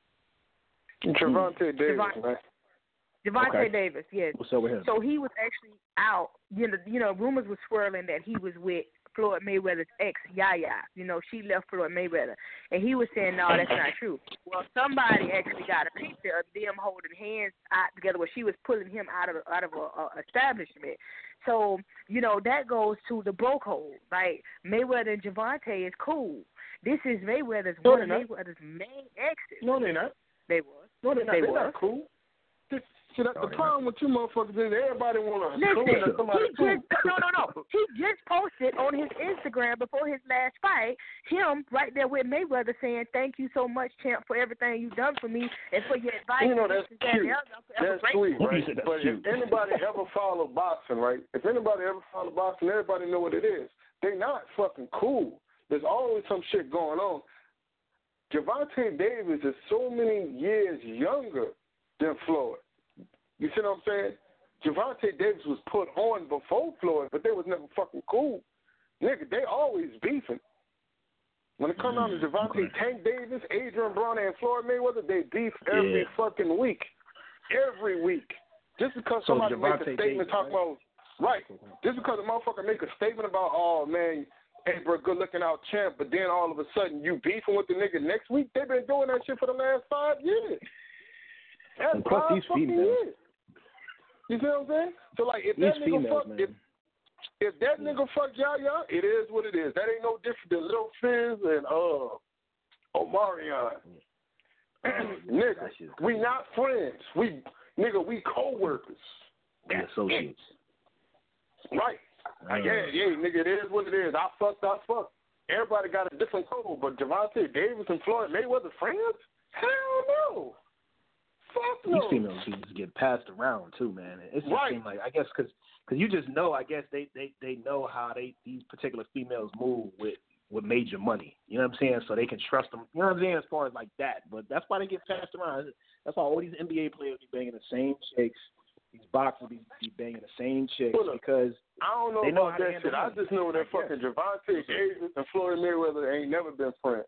Trevante Davis,
Javon-
man.
Javante
Okay.
Davis, yes.
What's up with him?
So he was actually out. You know, you know, rumors were swirling that he was with Floyd Mayweather's ex, Yaya. You know, she left Floyd Mayweather, and he was saying, "No, that's not true." Well, somebody actually got a picture of them holding hands out together, where she was pulling him out of out of a, a establishment. So, you know, that goes to the broke hole. Like Mayweather and Javante is cool. This is Mayweather's
No,
one of
they're not.
Mayweather's main exes.
No, they're not.
They was.
No, they're not.
They
They're
was.
not cool.
See, that, the problem with you motherfuckers is everybody want to assume
Listen,
that somebody
he just no, no, no. He just posted on his Instagram before his last fight, him right there with Mayweather saying, "Thank you so much, champ, for everything you've done for me and for your advice."
You know, that's
This, that, and
cute.
the other. I'm
That's
grateful.
sweet, right?
That's
But
cute.
if anybody ever followed boxing, right? If anybody ever followed boxing, everybody know what it is. They not fucking cool. There's always some shit going on. Javante Davis is so many years younger than Floyd. You see what I'm saying? Javante Davis was put on before Floyd, but they was never fucking cool. Nigga, they always beefing. When it comes down to Javante
okay.
Tank Davis, Adrian Broner, and Floyd Mayweather, they beef every
Yeah.
fucking week. Every week. Just because
So
somebody make a
Javante
statement
Davis,
talking about, right, just because a motherfucker make a statement about, oh, man, hey, bro, good looking out champ, but then all of a sudden you beefing with the nigga next week, they've been doing that shit for the last five years. That's
And plus
five
these
fucking
females.
years. You see what I'm saying? So, like, if
These
that nigga
females,
fuck,
man.
if, if that nigga fuck Yaya, it is what it is. That ain't no different than Lil Fizz and uh, Omarion. Nigga,
that shit's
we not friends. We, nigga, we co-workers.
We associates.
Right.
Uh,
yeah, yeah, nigga, it is what it is. I fucked, I fucked. Everybody got a different code, but Javante Davis and Floyd Mayweather friends? Hell no. Fuck no.
These females just get passed around too, man. It just
Right.
seems like I guess because cause you just know. I guess they, they, they know how they these particular females move with, with major money. You know what I'm saying? So they can trust them. You know what I'm saying? As far as like that, but that's why they get passed around. That's why all these N B A players be banging the same chicks. These boxers be, be banging the same chicks
Well, look,
because
I don't know
they know
about
how to
that
handle
shit. I
money.
just know that
I guess.
fucking Javante Davis and Floyd Mayweather ain't never been friends.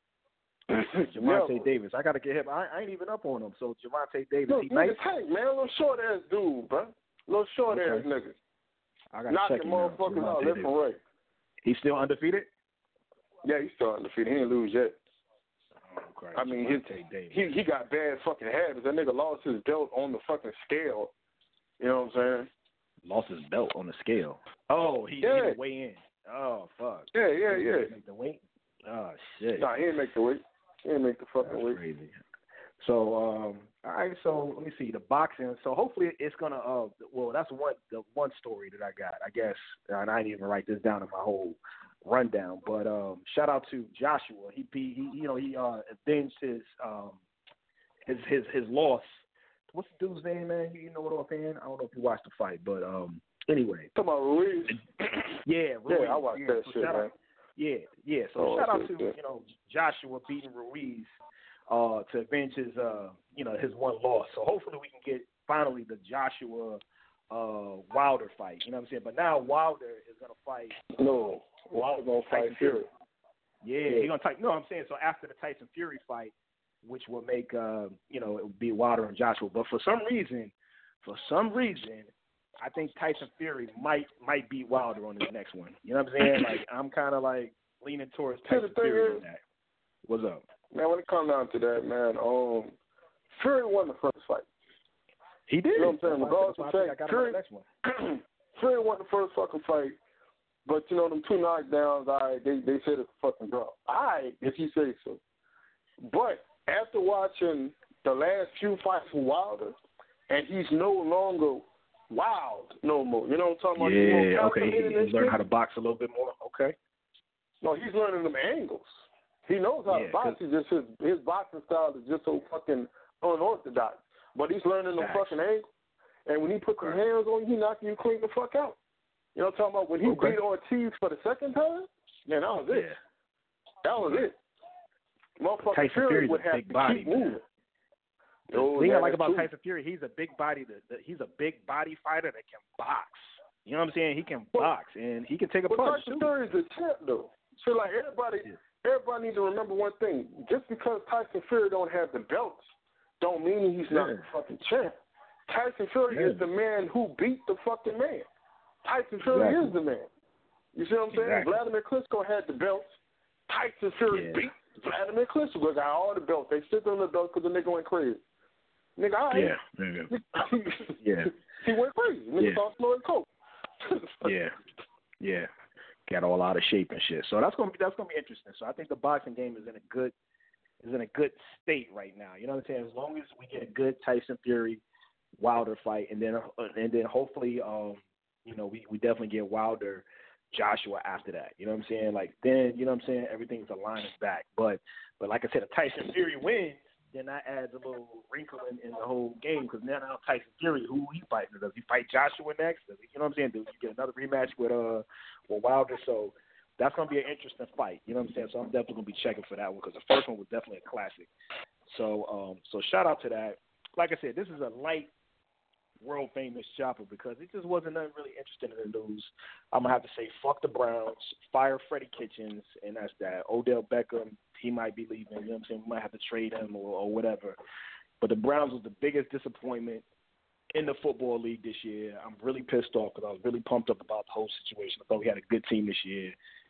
Javante
Never.
Davis. I got to get him. I, I ain't even up on him. So Javante Davis,
Look,
he
nigga,
nice.
Tank, man, little short ass dude, bro. Little short ass
Okay.
nigga.
I got to
Knocking
check him out.
motherfuckers out
Javante
left
Davis.
and right.
He's still undefeated.
Yeah, he's still undefeated. He didn't lose yet.
Okay.
I mean, his,
Javante Davis.
he he got bad fucking habits. That nigga lost his belt on the fucking scale. You know what I'm saying?
Lost his belt on the scale. Oh, he,
Yeah.
he didn't weigh in. Oh, fuck.
Yeah, yeah,
He
yeah.
didn't make the weight. Oh, shit.
Nah, he didn't make the weight. He didn't make the fucking
That's
weight.
crazy. So, um, all right. So let me see the boxing. So hopefully it's gonna. Uh, well, that's one the one story that I got. I guess, and I didn't even write this down in my whole rundown. But um, shout out to Joshua. He, he, he you know, he uh, avenged his um, his his his loss. What's the dude's name, man? You know it offhand? I don't know if you watched the fight, but um, Anyway.
Talking about Ruiz?
Yeah, Ruiz.
Yeah, I watched
yeah,
that
so
shit,
shout
man.
Out, yeah, yeah. So
oh,
shout out to,
shit.
you know, Joshua beating Ruiz uh, to avenge his, uh, you know, his one loss. So hopefully we can get finally the Joshua uh, Wilder fight. You know what I'm saying? But now Wilder is going to fight.
No, Wilder going to fight Fury.
Fury. Yeah, yeah. he's going to fight. You know what I'm saying? So after the Tyson Fury fight, which will make, uh, you know, it would be Wilder and Joshua. But for some reason, for some reason, I think Tyson Fury might might beat Wilder on his next one. You know what I'm saying? Like, I'm kind of like leaning towards Tyson Fury on that. What's up?
Man, when it comes down to that, man, um, Fury won the first fight.
He did.
You know what I'm saying? Regardless
of
the fact, Fury,
next one.
Fury won the first fucking fight. But, you know, them two knockdowns, all right, they, they said it's a fucking draw. All right, if you say so. But after watching the last few fights with Wilder, and he's no longer wild no more. You know what I'm talking about?
Yeah, okay. He, he learned how to box a little bit more. Okay.
No, he's learning them angles. He knows how
yeah,
to box. He's just his, his boxing style is just so fucking unorthodox. But he's learning them fucking angles. And when he puts his hands on you, he knocking you clean the fuck out. You know what I'm talking about? When he
okay.
beat Ortiz for the second time, man, that was it.
Yeah.
That was it. Motherfucker
Tyson
Fury
Fury's
would
a
have
big
to
body,
keep moving.
The
Oh,
thing
yeah,
I like about
true.
Tyson Fury, he's a big body. The, the, he's a big body fighter that can box. You know what I'm saying? He can
but,
box and he can take a
but
punch
Tyson
too.
Fury is a champ, though. So like everybody, yeah. everybody needs to remember one thing: just because Tyson Fury don't have the belts, don't mean he's not
yeah.
the fucking champ. Tyson Fury
yeah.
is the man who beat the fucking man. Tyson Fury
exactly.
is the man. You see what I'm saying?
Exactly.
Vladimir Klitschko had the belts. Tyson Fury
yeah.
beat Vladimir Klitschko. Got all the belts. They sit on the belts because the nigga went crazy. Nigga, all right.
Yeah. Yeah. yeah.
He went crazy. Nigga
yeah.
started snorting coke.
yeah. Yeah. Got all out of shape and shit. So that's gonna be that's gonna be interesting. So I think the boxing game is in a good is in a good state right now. You know what I'm saying? As long as we get a good Tyson Fury Wilder fight, and then uh, and then hopefully, um, you know, we, we definitely get Wilder Joshua after that. You know what I'm saying? Like then, you know what I'm saying? Everything's aligning back. But but like I said, if Tyson Fury wins, then that adds a little wrinkle in, in the whole game because now, now Tyson Fury, who he fighting? Does he fight Joshua next? Does he, you know what I'm saying? Does he get another rematch with uh with Wilder? So that's gonna be an interesting fight. You know what I'm saying? So I'm definitely gonna be checking for that one because the first one was definitely a classic. So um so shout out to that. Like I said, this is a light world famous chopper because it just wasn't nothing really interesting in the news. I'm gonna have to say fuck the Browns, fire Freddie Kitchens, and that's that. Odell Beckham, he might be leaving. You know what I'm saying? We might have to trade him or, or whatever. But the Browns was the biggest disappointment in the football league this year. I'm really pissed off because I was really pumped up about the whole situation. I thought we had a good team this year,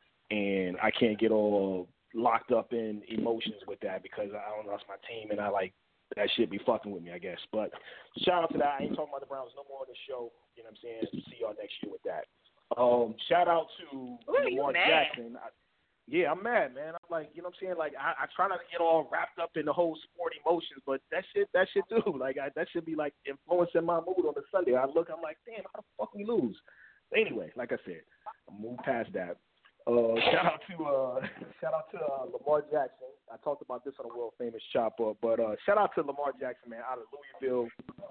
and I can't get all locked up in emotions with that because I don't know, it's my team, and I like that shit be fucking with me, I guess. But shout out to that. I ain't talking about the Browns no more on the show. You know what I'm saying? See y'all next year with that. Um, shout out to Lamar Jackson. I, yeah, I'm mad, man. I'm like, you know what I'm saying? Like, I, I try not to get all wrapped up in the whole sport emotions, but that shit, that shit too. Like, I, that should be like influencing my mood on the Sunday. I look, I'm like, damn, how the fuck we lose? But anyway, like I said, I moved past that. Uh, shout out to uh, shout out to uh, Lamar Jackson. I talked about this on a world famous chopper, but uh, shout out to Lamar Jackson, man, out of Louisville.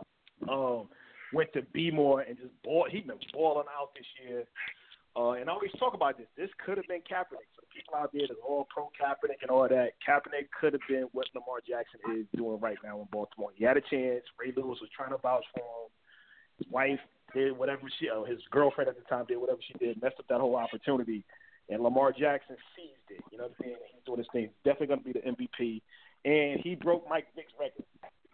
Um, went to B-more and just ball. He been balling out this year. Uh, and I always talk about this. This could have been Kaepernick. So people out there that's all pro Kaepernick and all that. Kaepernick could have been what Lamar Jackson is doing right now in Baltimore. He had a chance. Ray Lewis was trying to vouch for him. His wife did whatever she, uh, his girlfriend at the time did whatever she did, messed up that whole opportunity. And Lamar Jackson seized it. You know what I'm saying? He's doing his thing. Definitely going to be the M V P. And he broke Mike Vick's record.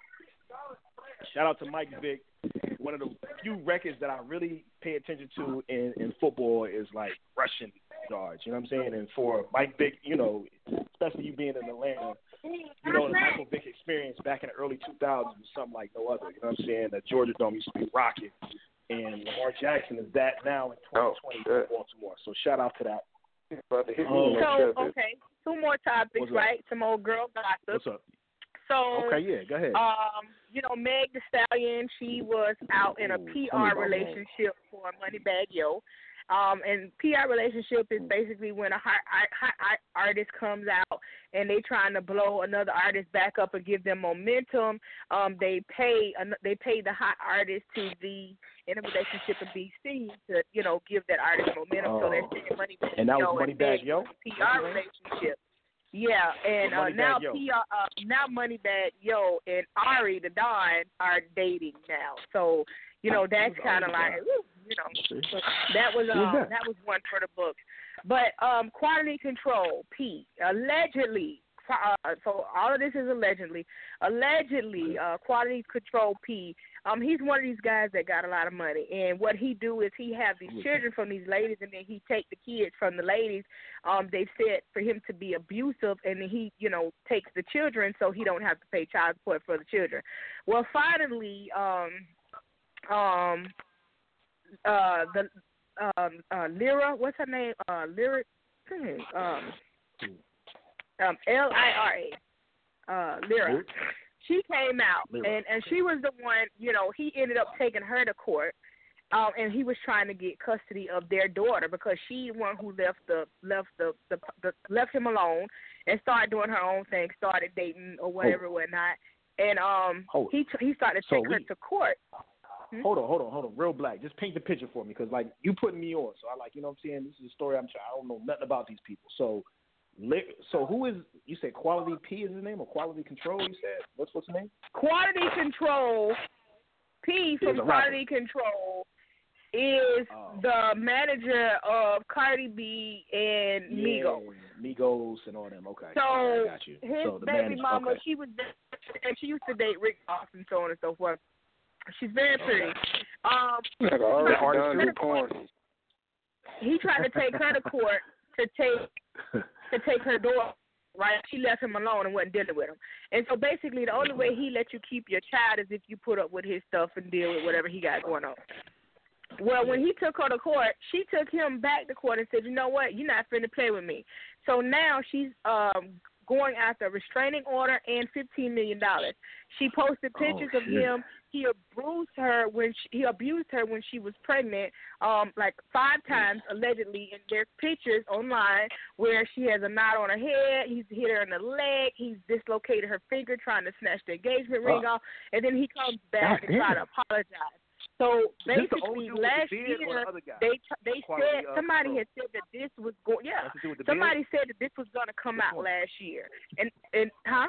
Shout out to Mike Vick. One of the few records that I really pay attention to in, in football is like rushing yards. You know what I'm saying? And for Mike Vick, you know, especially you being in Atlanta, you know, the Michael Vick experience back in the early two thousands was something like no other. You know what I'm saying? The Georgia Dome used to be rocking. And Lamar Jackson is that now in twenty twenty oh, in Baltimore. So shout out to that.
Um,
so, okay, two more topics, right? Some old girl gossip.
What's up?
So,
okay, yeah, go ahead.
Um, you know, Meg Thee Stallion, she was out in a
Ooh,
P R relationship for Moneybagg Yo. Um, and P R relationship is basically when a hot, hot, hot artist comes out and they trying to blow another artist back up and give them momentum. Um, they pay they pay the hot artist to be in a relationship and be seen to, you know, give that artist momentum. Oh. So they're spending money.
And that was
Yo,
Moneybagg Yo?
P R relationship. Yeah, and uh, now P R, uh, now Moneybagg Yo and Ari the Don are dating now. So, you know, that's kind of like, you know, that was um, that? that was one for the books. But um, Quality Control, P, allegedly, uh, so all of this is allegedly, allegedly, uh, Quality Control P, um, he's one of these guys that got a lot of money. And what he do is he have these children from these ladies, and then he take the kids from the ladies. Um, they said for him to be abusive, and then he, you know, takes the children so he don't have to pay child support for the children. Well, finally, um, um, uh, the um, uh, Lyra, what's her name? Uh, Lyra, hmm, um, um, L I R A, uh, Lyra. She came out, and, and she was the one, you know, he ended up taking her to court, um, and he was trying to get custody of their daughter because she the one who left the left the, the, the left him alone and started doing her own thing, started dating or whatever, oh. whatnot, and um, oh. he t- he started to take so her we, to court. Hmm?
Hold on, hold on, hold on, real black. Just paint the picture for me, because like you putting me on, so I like, you know what I'm saying. This is a story I'm trying. I don't know nothing about these people, so. So who is, you said Quality P is his name, or Quality Control, you said? What's what's his name?
Quality Control, P from Quality Control is oh. the manager of Cardi B and
yeah,
Migos.
Migos and all them, okay.
So
I got you.
his
so the
baby
manager,
mama,
okay.
she was, and she used to date Rick Ross and so on and so forth. She's very pretty.
Okay.
Um,
like artist porn.
He tried to take her to court to take to take her daughter, right? She left him alone and wasn't dealing with him. And so basically the only way he let you keep your child is if you put up with his stuff and deal with whatever he got going on. Well, when he took her to court, she took him back to court and said, you know what, you're not finna play with me. So now she's um, going after a restraining order and fifteen million dollars. She posted pictures oh, of him. He abused her when she, he abused her when she was pregnant, um, like five times allegedly. And there's pictures online where she has a knot on her head. He's hit her in the leg. He's dislocated her finger trying to snatch the engagement ring oh. off. And then he comes back God and try to apologize. So basically, last year they they said somebody had said that this was going. Yeah, somebody said that this was going to come out last year. And and huh?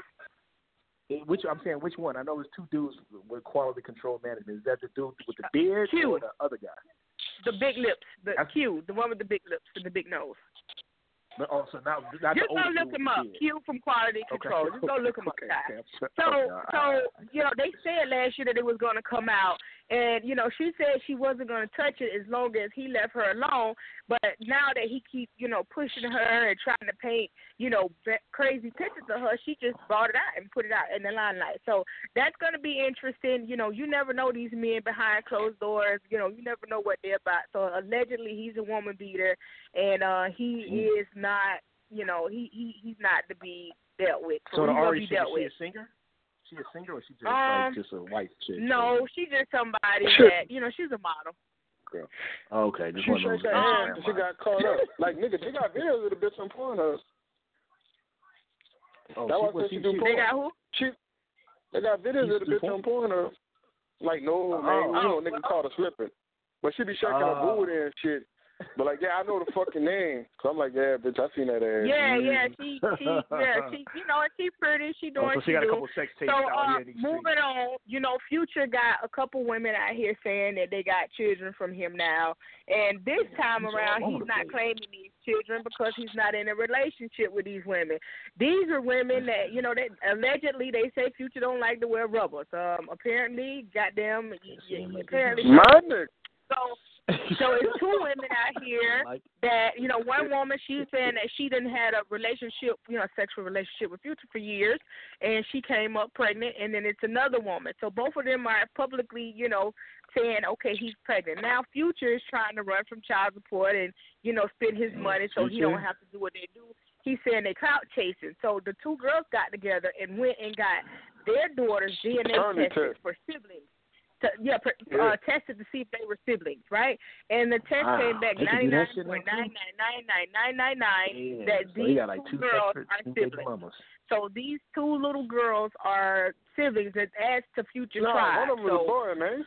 Which I'm saying, which one? I know there's two dudes with Quality Control Management. Is that the dude with the beard
Q.
or the other guy?
The big lips, the That's, Q, the one with the big lips and the big nose.
But also now, not
just
the
go look him up. Q from Quality Control.
Okay.
Just go look him
okay.
up,
guys.
Okay. So, so you know, they said last year that it was going to come out, and you know, she said she wasn't going to touch it as long as he left her alone. But now that he keeps, you know, pushing her and trying to paint, you know, crazy pictures of her, she just brought it out and put it out in the limelight. So that's going to be interesting. You know, you never know these men behind closed doors. You know, you never know what they're about. So allegedly, he's a woman beater, and uh, he mm. is not. You know, he, he he's not to be dealt with. So,
so the Ari,
be
she,
dealt
she
with.
a singer? She a singer, or she just
um,
like just a white chick?
No, she's just somebody that, you know, she's a model.
Girl. Oh, okay, just
she,
one of those.
Um, she got caught up. Like nigga, they got videos of the bitch on Pornhub.
Oh,
that
she,
was
she,
she do
she,
porn.
They got who?
She, they got videos of the bitch on Pornhub. Like no,
oh,
man,
oh,
you know,
oh,
nigga
oh.
called her slipping. But she be shaking
oh.
her booty and shit. But like, yeah, I know the fucking name. So I'm like, yeah, bitch, I seen that ass.
Yeah, yeah, she, she, yeah, she, you know, she pretty. She doing.
Oh, so she got
do.
a couple sex tapes
so,
out
uh,
here.
moving on, you know, Future got a couple women out here saying that they got children from him now, and this time around, he's not claiming these children because he's not in a relationship with these women. These are women that, you know, that allegedly they say Future don't like to wear rubbers. Um, apparently, goddamn, apparently,
my nigga.
So. So it's two women out here that, you know, one woman, she's saying that she didn't had a relationship, you know, a sexual relationship with Future for years, and she came up pregnant, and then it's another woman. So both of them are publicly, you know, saying, okay, he's pregnant. Now Future is trying to run from child support and, you know, spend his money so he don't have to do what they do. He's saying they clout chasing. So the two girls got together and went and got their daughters D N A tested for siblings. to, yeah, uh,
yeah.
tested to see if they were siblings, right? And the test
wow.
came back
They can do
ninety
that
nine
shit
point
now,
nine
too?
nine nine nine nine nine nine
Yeah.
that
So you
these
got like
two
two
girls
separate,
are
two baby
siblings.
mamas.
So these two little girls are siblings. That adds to future
No,
tribe.
one of them
so,
was a boy, man.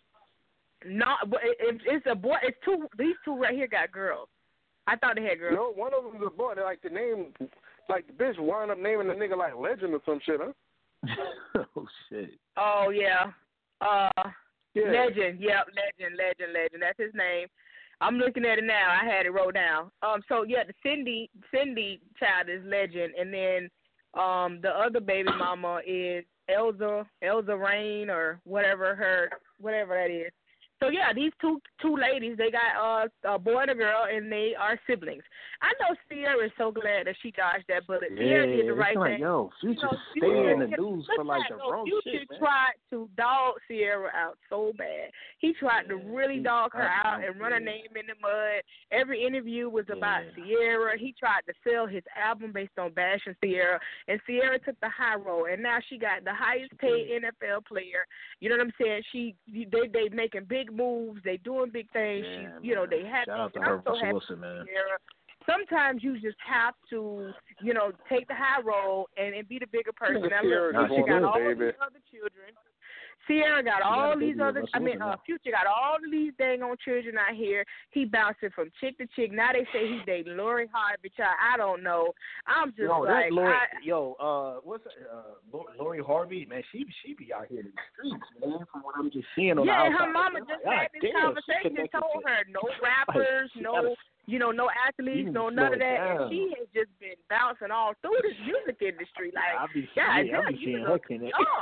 Not, but it, it's a boy. It's two. These two right here got girls. I thought they had girls.
No, one of them was a boy. They like the name, like the bitch wound up naming the nigga like Legend or some shit, huh?
Oh shit.
Oh yeah. Uh,
Yeah.
Legend. Yep. Legend. Legend. Legend. That's his name. I'm looking at it now. I had it wrote down. Um. So yeah, the Cindy Cindy child is Legend, and then um the other baby mama is Elza Elza Rain or whatever her whatever that is. So yeah, these two two ladies, they got uh, a boy and a girl, and they are siblings. I know Sierra is so glad that she dodged that bullet.
Yeah,
Sierra did the right
it's like,
thing.
yo, Future
You know,
stay
Future-
in the news for like the
no,
wrong
Future
shit, man.
tried to dog Sierra out so bad. He tried to
Yeah,
really
he-
dog her
I-
out
I-
and run her
yeah.
name in the mud. Every interview was about
Yeah.
Sierra. He tried to sell his album based on bashing Sierra, and Sierra took the high road. And now she got the highest paid N F L player. You know what I'm saying? She they they making big moves. They doing big things.
Yeah,
She you know
man.
they have.
Shout out to
and
her,
I'm so
Russell
happy
Wilson,
for
man.
Sierra. Sometimes you just have to, you know, take the high road and, and be the bigger person.
Nigga
Now
Sierra
look,
just
Future got
wanted
all
a baby.
these other children. Sierra got
got a
all
baby
these
with
other.
Russell
I mean,
Wilson
uh,
now.
Future got all of these dang on children out here. He bouncing from chick to chick. Now they say he's dating Lori Harvey. Child, I don't know. I'm just
Yo,
like,
that Lori,
I,
yo, uh, what's that, uh, Lo- Lori Harvey? Man, she she be out here in the streets, man. From what I'm just seeing on
yeah,
the outside.
her mama
Like,
just
God
had this
damn, she
conversation and
connected
told
to-
her no rappers,
she
no,
gotta-
you know, no athletes,
you
no
need to
none of
slow
that.
it
And
down.
she has just been bouncing all through this music industry. Like,
I be,
God
yeah, I
damn,
be
you
seeing
look
her connect.
dumb.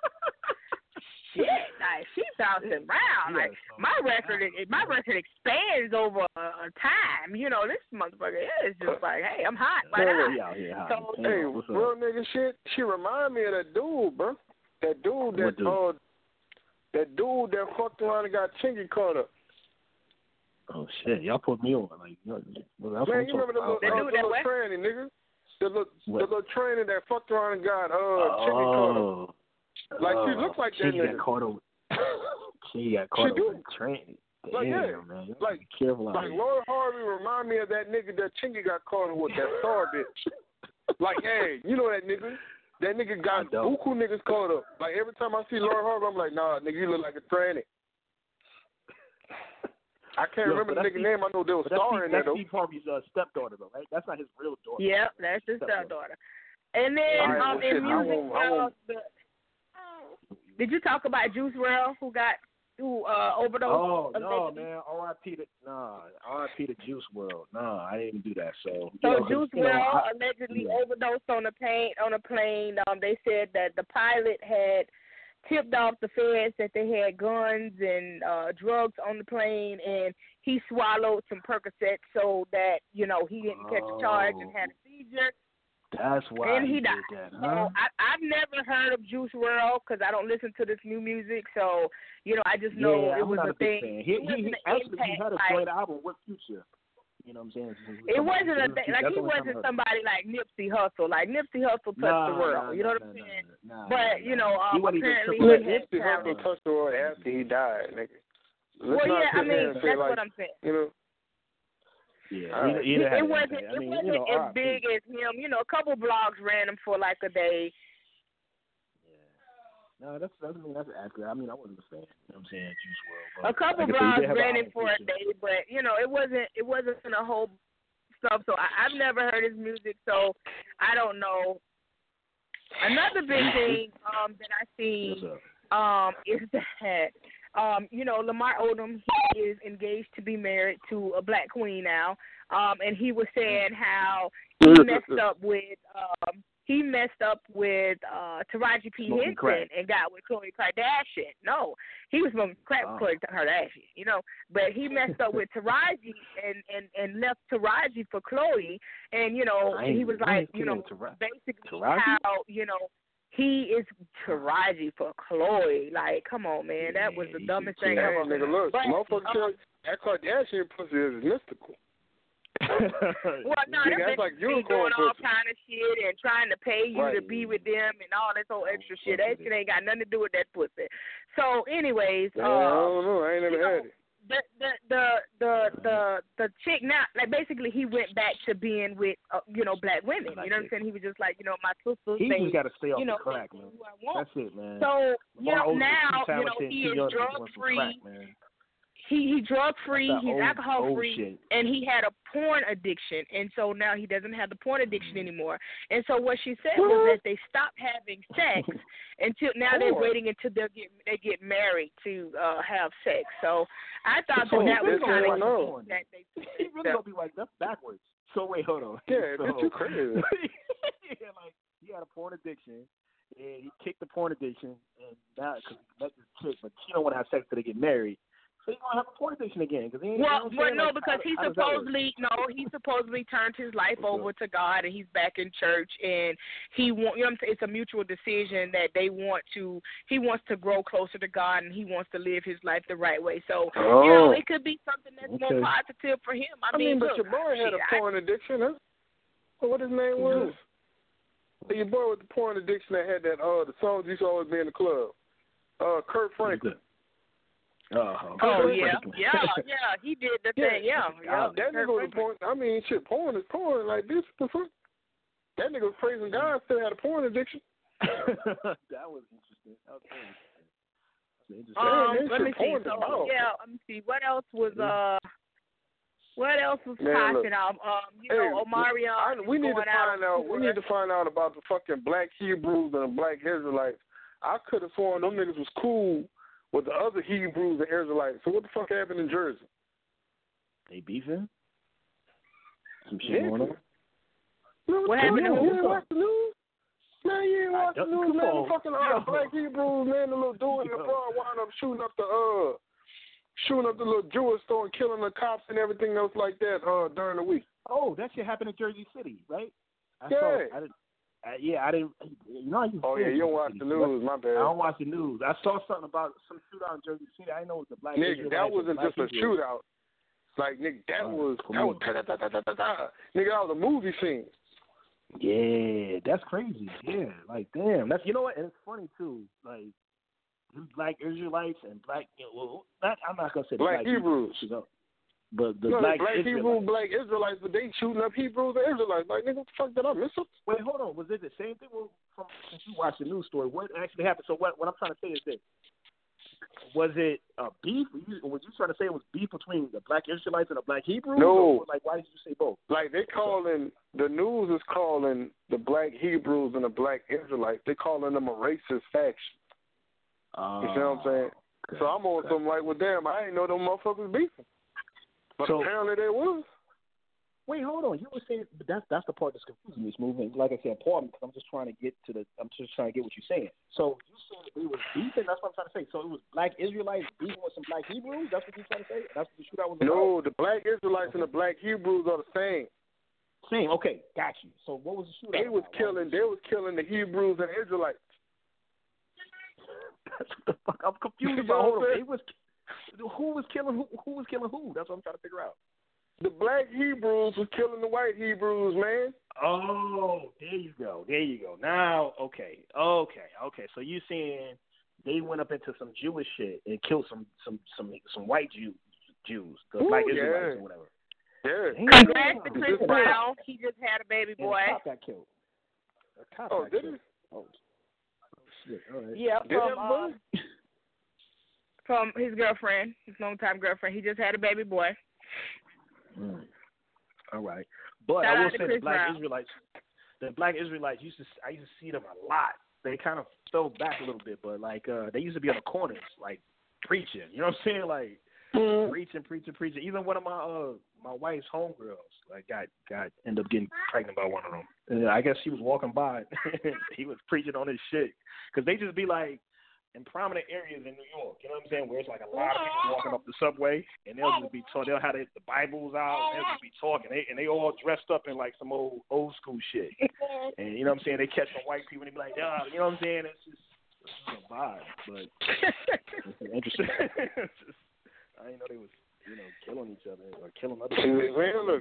Shit, like she bouncing around.
Yeah,
Like
so-
my record, my record expands over a time. You know, this motherfucker is just like, hey, I'm hot right
Yeah,
now.
yeah, out here, hot.
So-
Hey,
Hey,
what's up?
real nigga shit. She remind me of that dude, bro. That dude that
What dude?
uh, that dude that fucked around and got chinky caught up.
Oh shit, y'all put me on. Like, what else
Man,
I'm
you remember the
talking
little,
about?
That
uh,
dude
the
that
little
what?
tranny, nigga? The little,
What?
the little tranny that fucked around and got uh, chinky caught up.
Oh,
Like, she
oh,
looks like that
she
nigga.
got caught up. She got caught
She
up
do.
with a train. Damn,
Like, yeah,
man. You
like-
be careful out
Like,
here.
Lord Harvey remind me of that nigga that Chingy got caught with, that star bitch. Like, hey, you know that nigga? That nigga got
I don't.
buku niggas caught up. Like, every time I see Lord Harvey, I'm like, nah, nigga, you look like a tranny. I can't
Yo,
remember
but
the
that's
nigga
Steve-
name. I know there was
But that's
star
Steve,
in there,
that's
though.
Steve Harvey's uh, stepdaughter, though, right? That's not his real daughter.
Yep, that's his
Stepdaughter.
stepdaughter. And then
All right,
um,
well, shit,
in
I
music
won't- I
world,
won't-
the, did you talk about Juice world who got who uh, overdosed?
Oh no,
allegedly?
man! R I P to nah, R I P to Juice World. Nah, I didn't do that. So,
So
you know, 'cause,
Juice
you know,
world
I-
allegedly
yeah.
overdosed on a plane. On a plane, um, they said that the pilot had tipped off the feds that they had guns and uh, drugs on the plane, and he swallowed some Percocet so that you know he didn't catch a charge and had a seizure.
That's why
And he
did
died.
that,
So
huh?
I, I've never heard of Juice world because I don't listen to this new music. So you know, I just know
yeah,
it
I'm
was
not
a
a big
thing.
fan. He,
It
he,
wasn't
he
an
actually he
impact,
had a
like-
great album with Future. You know what I'm saying?
It wasn't a
That's
thing.
the
Like he
only time I
wasn't
heard
somebody like Nipsey Hussle. Like Nipsey Hussle touched
Nah,
the world.
nah,
you know
nah,
what I'm
nah,
saying?
nah, nah,
But
nah,
you know,
nah. He
um,
wasn't even
apparently
triple
he
A.
had
Nipsey
talent.
Hussle touched the world after he died, nigga. Let's
Well,
not
yeah, I
sit here
mean
and
that's
say, like,
what I'm saying.
you know,
Yeah,
All right.
either, either
It,
had
it
an
wasn't.
impact. I
It
mean,
wasn't
you know,
as
R I P.
big as him. You know, a couple blogs ran him for like a day.
No, that's that's I mean that's accurate. I mean I wasn't a fan. You know what I'm saying? Juice world. But
A couple
like I said, he did
blogs
have an
ran him
album
for a
Future.
day, but you know, it wasn't. It wasn't a whole stuff. So I, I've never heard his music, so I don't know. Another big thing um, that I see
What's up?
um, is that um, you know Lamar Odom, he is engaged to be married to a black queen now, um, and he was saying how he messed up with um, he messed up with uh, Taraji P.
Smoking
Henson
crack.
and got with Khloe Kardashian. No, he was smoking crack
Oh.
with Khloe Kardashian, you know, but he messed up with Taraji and, and, and left Taraji for Khloe, and you know
I ain't
he was
I
like,
ain't
you know,
kidding, Tara-
basically
Taraji?
how you know. He is Taraji for Khloe. Like, come on, man. That was the
Yeah,
dumbest
he
thing
should
hey,
ever.
nigga, look,
But,
motherfucker,
um,
tell- that Kardashian pussy is mystical.
well, no,
yeah,
that's
like
doing all
pussy.
kind of shit and trying to pay you
right.
to be with them and all this whole extra shit. That shit ain't got nothing to do with that pussy. So, anyways,
yeah,
uh,
I don't know. I ain't never had
know,
it.
The the the the the the chick now, like basically, he went back to being with uh, you know black women. You know what I'm saying? He was just like, you know, my sisters.
He
they,
just got to stay off
you know,
the crack, man. That's it, man.
So you know
Old,
now, you know, he is drug free. He he drug free. He's old, alcohol free,
shit.
and he had a porn addiction, and so now he doesn't have the porn addiction mm. anymore. And so what she said what? was that they stopped having sex until now they're waiting until they get they get married to uh, have sex. So I thought
so
that, that was kind of
cool.
That they,
he really gonna be like that's backwards. So wait, hold on.
Yeah,
so,
that's too crazy.
yeah, like he had a porn addiction. And he kicked the porn addiction, and now because he met this chick, but she don't want to have sex till they get married. So he's gonna have a porn addiction again. Cause he ain't,
well,
you know
well, no,
like,
because
how,
he
how
supposedly no, he supposedly turned his life over to God, and he's back in church, and he want, you know, what I'm saying, it's a mutual decision that they want to. He wants to grow closer to God, and he wants to live his life the right way. So
oh.
you know, it could be something that's
okay.
more positive for him. I,
I
mean,
mean, but
look,
your boy had
shit,
a porn
I,
addiction, huh? Well, what his name was? Your boy with the porn addiction that had that uh the songs used to always be in the club. Uh, Kurt Franklin.
Uh-huh.
Oh yeah, yeah, yeah. He did the
yeah.
thing. Yeah, yeah.
That nigga was porn. I mean, shit, porn is porn. Like this, the fuck. That nigga was praising God, still had a porn addiction.
That was interesting. That was interesting.
Um,
yeah,
let me see. So, yeah, let me see. What else was uh? What else was
Man,
popping out? Um, you
hey,
know, Omarion.
I, we need to find out.
out
We need to find out about the fucking black Hebrews and the black Israelites. I could have sworn them niggas was cool with the other Hebrews and Israelites. So what the fuck happened in Jersey?
They beefing? Some shit
yeah.
going on?
No,
what happened?
You ain't watch the news? Man, you ain't watch the news, man.
On.
The fucking uh, black Hebrews, man, the little dude in the bar wound up shooting up the uh. shooting up the little jewelry store and killing the cops and everything else like that uh, during the week.
Oh, that shit happened in Jersey City, right? I
yeah.
Saw, I didn't, I, yeah, I didn't. You know, I used to
oh yeah, you don't watch the news, my bad.
I don't watch the news. I saw something about some shootout in Jersey City. I know it was the black.
Nigga, that wasn't just a
Israelites.
shootout. Like nigga, that
uh,
was that was da, da, da, da, da, da. Nigga, that was a movie scene.
Yeah, that's crazy. Yeah, like damn, that's you know what, and it's funny too. Like black Israelites and black, you know, well, not, I'm not gonna say
black, black Hebrews,
Hebrews, you know, but the
no,
black,
black
Israelites.
Hebrews, black Israelites, but they shooting up Hebrews and Israelites. Like nigga, what the fuck did I miss? Something?
Wait, hold on. Was it the same thing? Well, from since you watched the news story, what actually happened? So what? What I'm trying to say is this: was it uh, beef? Were you, or was you trying to say it was beef between the black Israelites and the black Hebrews?
No.
Or, like, why did you say both?
Like they calling the news is calling the black Hebrews and the black Israelites. They calling them a racist faction.
Uh,
you see what I'm saying? Okay, so I'm on okay. something like, well, damn, I didn't know them motherfuckers beefing. But so, apparently they was.
Wait, hold on. You were saying, but that's that's the part that's confusing me. This movement, like I said, pardon, because I'm just trying to get to the. I'm just trying to get what you're saying. So you saying that they was beefing? That's what I'm trying to say. So it was black Israelites beefing with some black Hebrews. That's what you're trying to say. That's what the shootout was about.
No, the black Israelites okay. and the black Hebrews are the same.
Same. Okay, got you. So what was the shootout?
They was
about?
killing. They was killing the Hebrews and Israelites.
That's what the fuck I'm confused about. Hold on. They was who was killing who? Who was killing who? That's what I'm trying to figure out.
The black Hebrews was killing the white Hebrews, man.
Oh, there you go. There you go. Now, okay, okay, okay. So you saying they went up into some Jewish shit and killed some some some some white Jew, Jews, the
Ooh,
black
yeah.
Israelites or whatever.
Yeah.
Congrats to Chris Brown. He just had a baby boy.
And a cop got killed. A cop
oh,
got
did
killed.
he?
Oh. Shit. All right.
Yeah, from um, from his girlfriend, his longtime girlfriend. He just had a baby boy.
Mm. All right, but
Shout
I will
say
the black
Brown.
Israelites, the black Israelites used to I used to see them a lot. They kind of fell back a little bit, but like uh, they used to be on the corners, like preaching. You know what I'm saying? Like mm. preaching, preaching, preaching. Even one of my uh my wife's homegirls like got got ended up getting pregnant by one of them. And I guess she was walking by, he was preaching on his shit because they just be like. In prominent areas in New York, you know what I'm saying, where it's like a lot of people walking up the subway, and they'll just be talking, they'll have the, the Bibles out, and they'll just be talking, they, and they all dressed up in like some old old school shit, and you know what I'm saying, they catch some white people, and they be like, yeah, you know what I'm saying, it's just, it's just a vibe, but it's interesting. It's just, I didn't know they was, you know, killing each other or killing other people.
Man, look,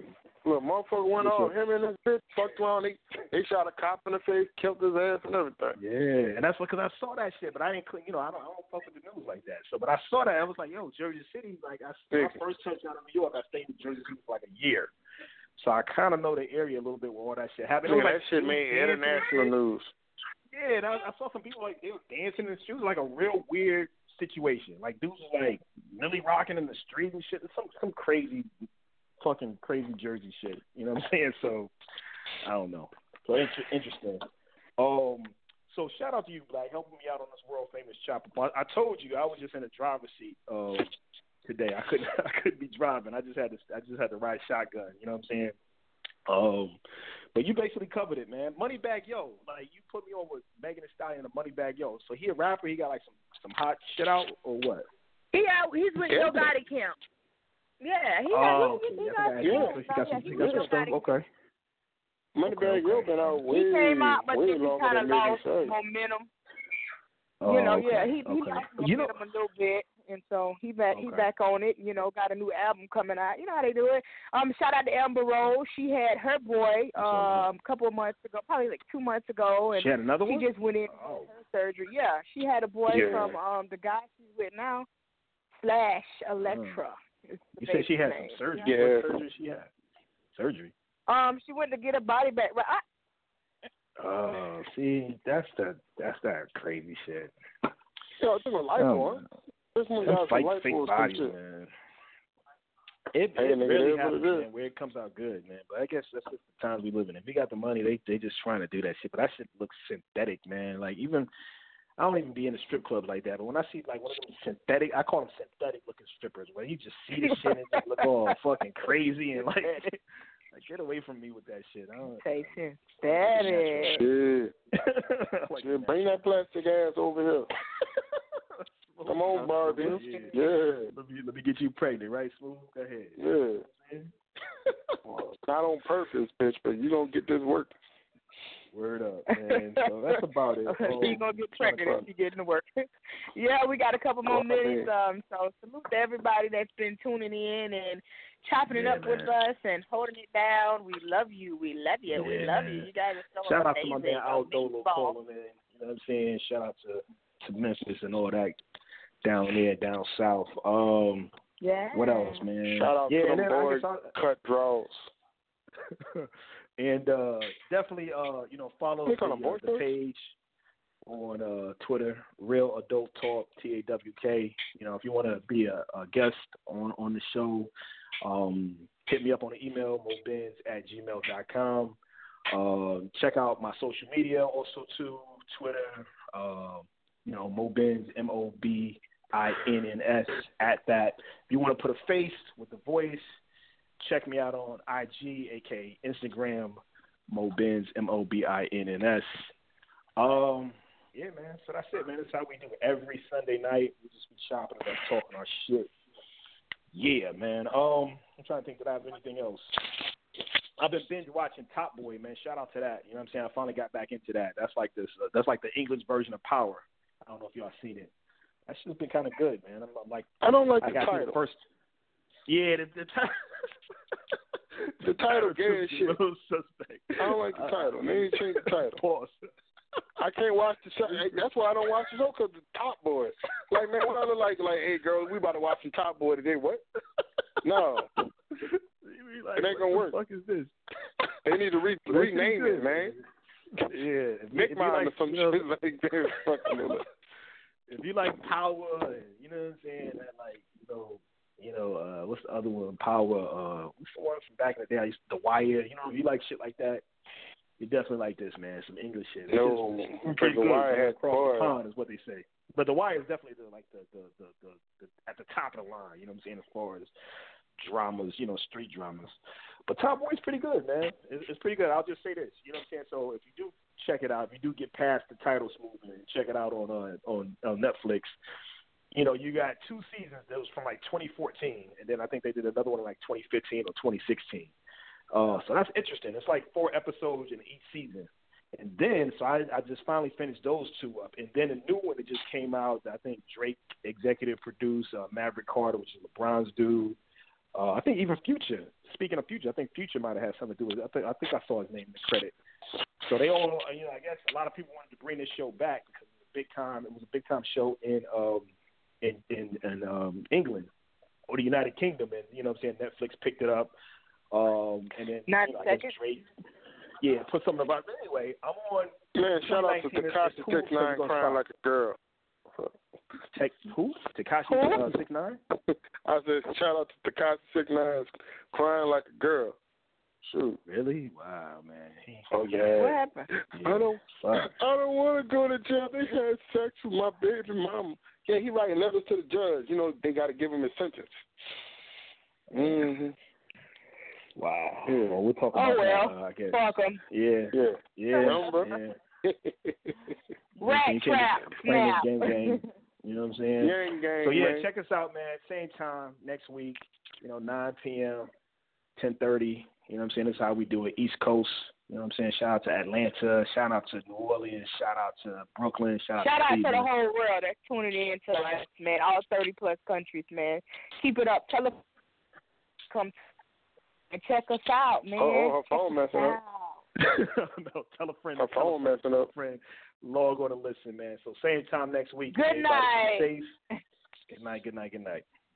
Look, motherfucker went off. Him and his bitch fucked around. They, they shot a cop in the face, killed his ass, and everything.
Yeah, and that's because I saw that shit, but I didn't, you know, I don't, I don't fuck with the news like that. So, but I saw that, I was like, yo, Jersey City, like, I, my first touchdown in New York, I stayed in Jersey City for like a year. So I kind of know the area a little bit where all that shit happened.
Look,
like,
that shit made international news.
Yeah, and I, I saw some people, like, they were dancing in the street. It was like a real weird situation. Like, dudes was, like, really rocking in the street and shit. Some, some crazy, fucking crazy Jersey shit. You know what I'm saying? So, I don't know. So, inter- interesting. Um, so, shout out to you, Black, helping me out on this world famous chopper. I, I told you I was just in the driver's seat uh, today. I couldn't, I couldn't be driving. I just had to, I just had to ride shotgun. You know what I'm saying? Um, but you basically covered it, man. Moneybagg Yo, like you put me on with Megan Thee Stallion and Moneybagg Yo. So he a rapper. He got like some, some hot shit out or what?
He out. He's with
Yeah.
Yo Gotti Camp. Yeah, he
Oh,
got.
okay.
He, he
I
got,
think I
yeah,
asked you. He got some, he
yeah,
got some
Yo
stuff.
Gotti.
Okay.
Moneybagg Yo been out way,
He came out, but
way
then he
longer
kind of
than Megan
lost
Thee Stallion.
momentum.
Oh,
You know,
okay.
yeah, he he
okay.
lost
You know,
momentum a little bit, and so he back he
Okay.
back on it. You know, got a new album coming out. You know how they do it. Um, shout out to Amber Rose. She had her boy um a couple of months ago, probably like two months ago, and
she had another
she
one.
just went in
Oh.
for her surgery. Yeah, she had a boy
Yeah.
from um the guy she's with now, Slash Electra. is the
You said she had
baby's
some
name.
surgery.
Yeah.
What surgery she had? Surgery.
Um, she went to get her body back. Right. I,
Oh, see, that's the that's that crazy shit.
Yo, I think a light
Oh,
on. This one
Them
got
fake,
some light
fake
on some
bodies,
shit.
man. It,
Hey,
it
nigga,
really
it is what
happens,
it is.
man, where it comes out good, man. But I guess that's just the times we live in. If you got the money, they they just trying to do that shit. But that shit looks synthetic, man. Like even I don't even be in the strip club like that. But when I see like one of them synthetic, I call them synthetic looking strippers, where you just see the shit and just look all fucking crazy and like, like get away from me with that shit. I don't.
say synthetic.
Yeah.
like,
Yeah, bring that plastic ass over here. Come on, Barbie.
Yeah.
Yeah.
Let me let me get you pregnant, right, Smooth? Go ahead.
Yeah. Well, it's not on purpose, bitch, but you don't get this work.
Word up, man. So that's about it. Um,
You're going to get pregnant if you get into work. Yeah, we got a couple more
Oh,
minutes.
man.
Um, so salute to everybody that's been tuning in and chopping it
Yeah,
up with
man.
us and holding it down. We love you. We love you. we
Yeah,
love
man.
you. You guys are so
Shout out
amazing.
to my man Aldo
Amazing.
calling in. You know what I'm saying? Shout out to, to Memphis and all that down there, down south. Um,
Yeah.
what else, man?
Shout out
yeah,
to
and
them
then I
boys,
guess I-
cut draws.
and uh, definitely, uh, you know, follow
Click
the,
on a
uh,
boy
the
touch.
page on uh, Twitter, Real Adult Talk, T A W K. You know, if you want to be a, a guest on, on the show, um, hit me up on the email, mobins at gmail dot com. Uh, check out my social media also, too, Twitter, uh, you know, Mobins, M O B I N N S, at that. If you want to put a face with the voice, check me out on I G, a k a. Instagram, Mobins, M O B I N N S. Um, yeah, man, so that's it, man. That's how we do it every Sunday night. We just be shopping and talking our shit. Yeah, man. Um, I'm trying to think that I have anything else. I've been binge watching Top Boy, man. Shout out to that. You know what I'm saying? I finally got back into that. That's like this. Uh, that's like the English version of Power. I don't know if y'all seen it. That shit's been kind of good, man. I'm, I'm like,
I don't like
I
the
got through
title.
the first. Yeah, the, the, title.
The title gay as
took me
shit.
a little suspect.
I don't like the title. They need to change the title.
Pause.
I can't watch the show. Hey, that's why I don't watch the show, because the Top Boy. Like, man, what I look like, like, hey, girl, we about to watch some Top Boy today. What? No.
You be like,
It ain't gonna
what
work.
the fuck is this?
They need to re-
But that
rename
shit's
it,
good.
man.
Yeah. If you,
Nick
if you
Mine
like,
or some
you know,
shit like that. Fucking
if you like Power, and, you know what I'm saying, that like, you know, you know, uh, what's the other one? Power. Uh, what's the one from back in the day? I used The Wire. You know, if you like shit like that, you definitely like this, man. Some English shit. It's
No,
just- it's
because
pretty
The
good,
Wire
man.
had
Across
Boy.
the pond is what they say. But The Wire is definitely the, like the the, the the the at the top of the line. You know what I'm saying, as far as dramas, you know, street dramas. But Top Boy's pretty good, man. It's, it's pretty good. I'll just say this. You know what I'm saying? So if you do check it out, if you do get past the title smooth and check it out on uh, on on Netflix. You know, you got two seasons that was from like twenty fourteen, and then I think they did another one in like twenty fifteen or twenty sixteen. Uh, so that's interesting. It's like four episodes in each season. And then, so I, I just finally finished those two up. And then a new one that just came out, I think Drake executive produced, uh, Maverick Carter, which is LeBron's dude. Uh, I think even Future. Speaking of Future, I think Future might have had something to do with it. I think I think I saw his name in the credit. So they all, you know, I guess a lot of people wanted to bring this show back because it was a big time. It was a big time show in um in in, in um, England or the United Kingdom, and you know what I'm saying. Netflix picked it up, um, and then
Not
you know, I
second.
guess Drake, yeah, put something about. But anyway, I'm on.
Man, shout out to
nineteen.
Tekashi
Cool,
six nine crying like a girl.
Tech who? Tekashi uh, six nine.
I said shout out to Tekashi six nine crying like a girl. Shoot.
Really? Wow, man.
Oh yeah.
What happened?
Yeah.
I don't.
Fuck.
I don't want to go to jail. They had sex with my baby mama. Yeah, he writing letters to the judge. You know they got to give him a sentence. Mhm.
Wow.
Yeah.
Well, we'll talk
Oh
about
well.
that. Uh, I guess.
Fuck 'em.
Yeah.
Yeah.
Yeah.
Number.
Yeah.
Rat
You can't
trap.
just frame it
Snap.
gang gang. You know what I'm saying?
Gang gang.
So yeah,
man.
check us out, man. Same time next week. You know, nine p.m., ten thirty. You know what I'm saying? That's how we do it. East Coast. You know what I'm saying? Shout out to Atlanta. Shout out to New Orleans. Shout out to Brooklyn. Shout,
Shout out
out
to
Cleveland.
the whole world that's tuning in to us, man. All thirty plus countries, man. Keep it up. Tell us come and check us out, man.
Oh, her phone
Check us
messing up.
out.
No, tell a friend.
Her
tell a
phone
friend,
messing
tell a
up.
friend. Log on and listen, man. So same time next week.
Good
Everybody
night.
be safe. Good night. Good night. Good night.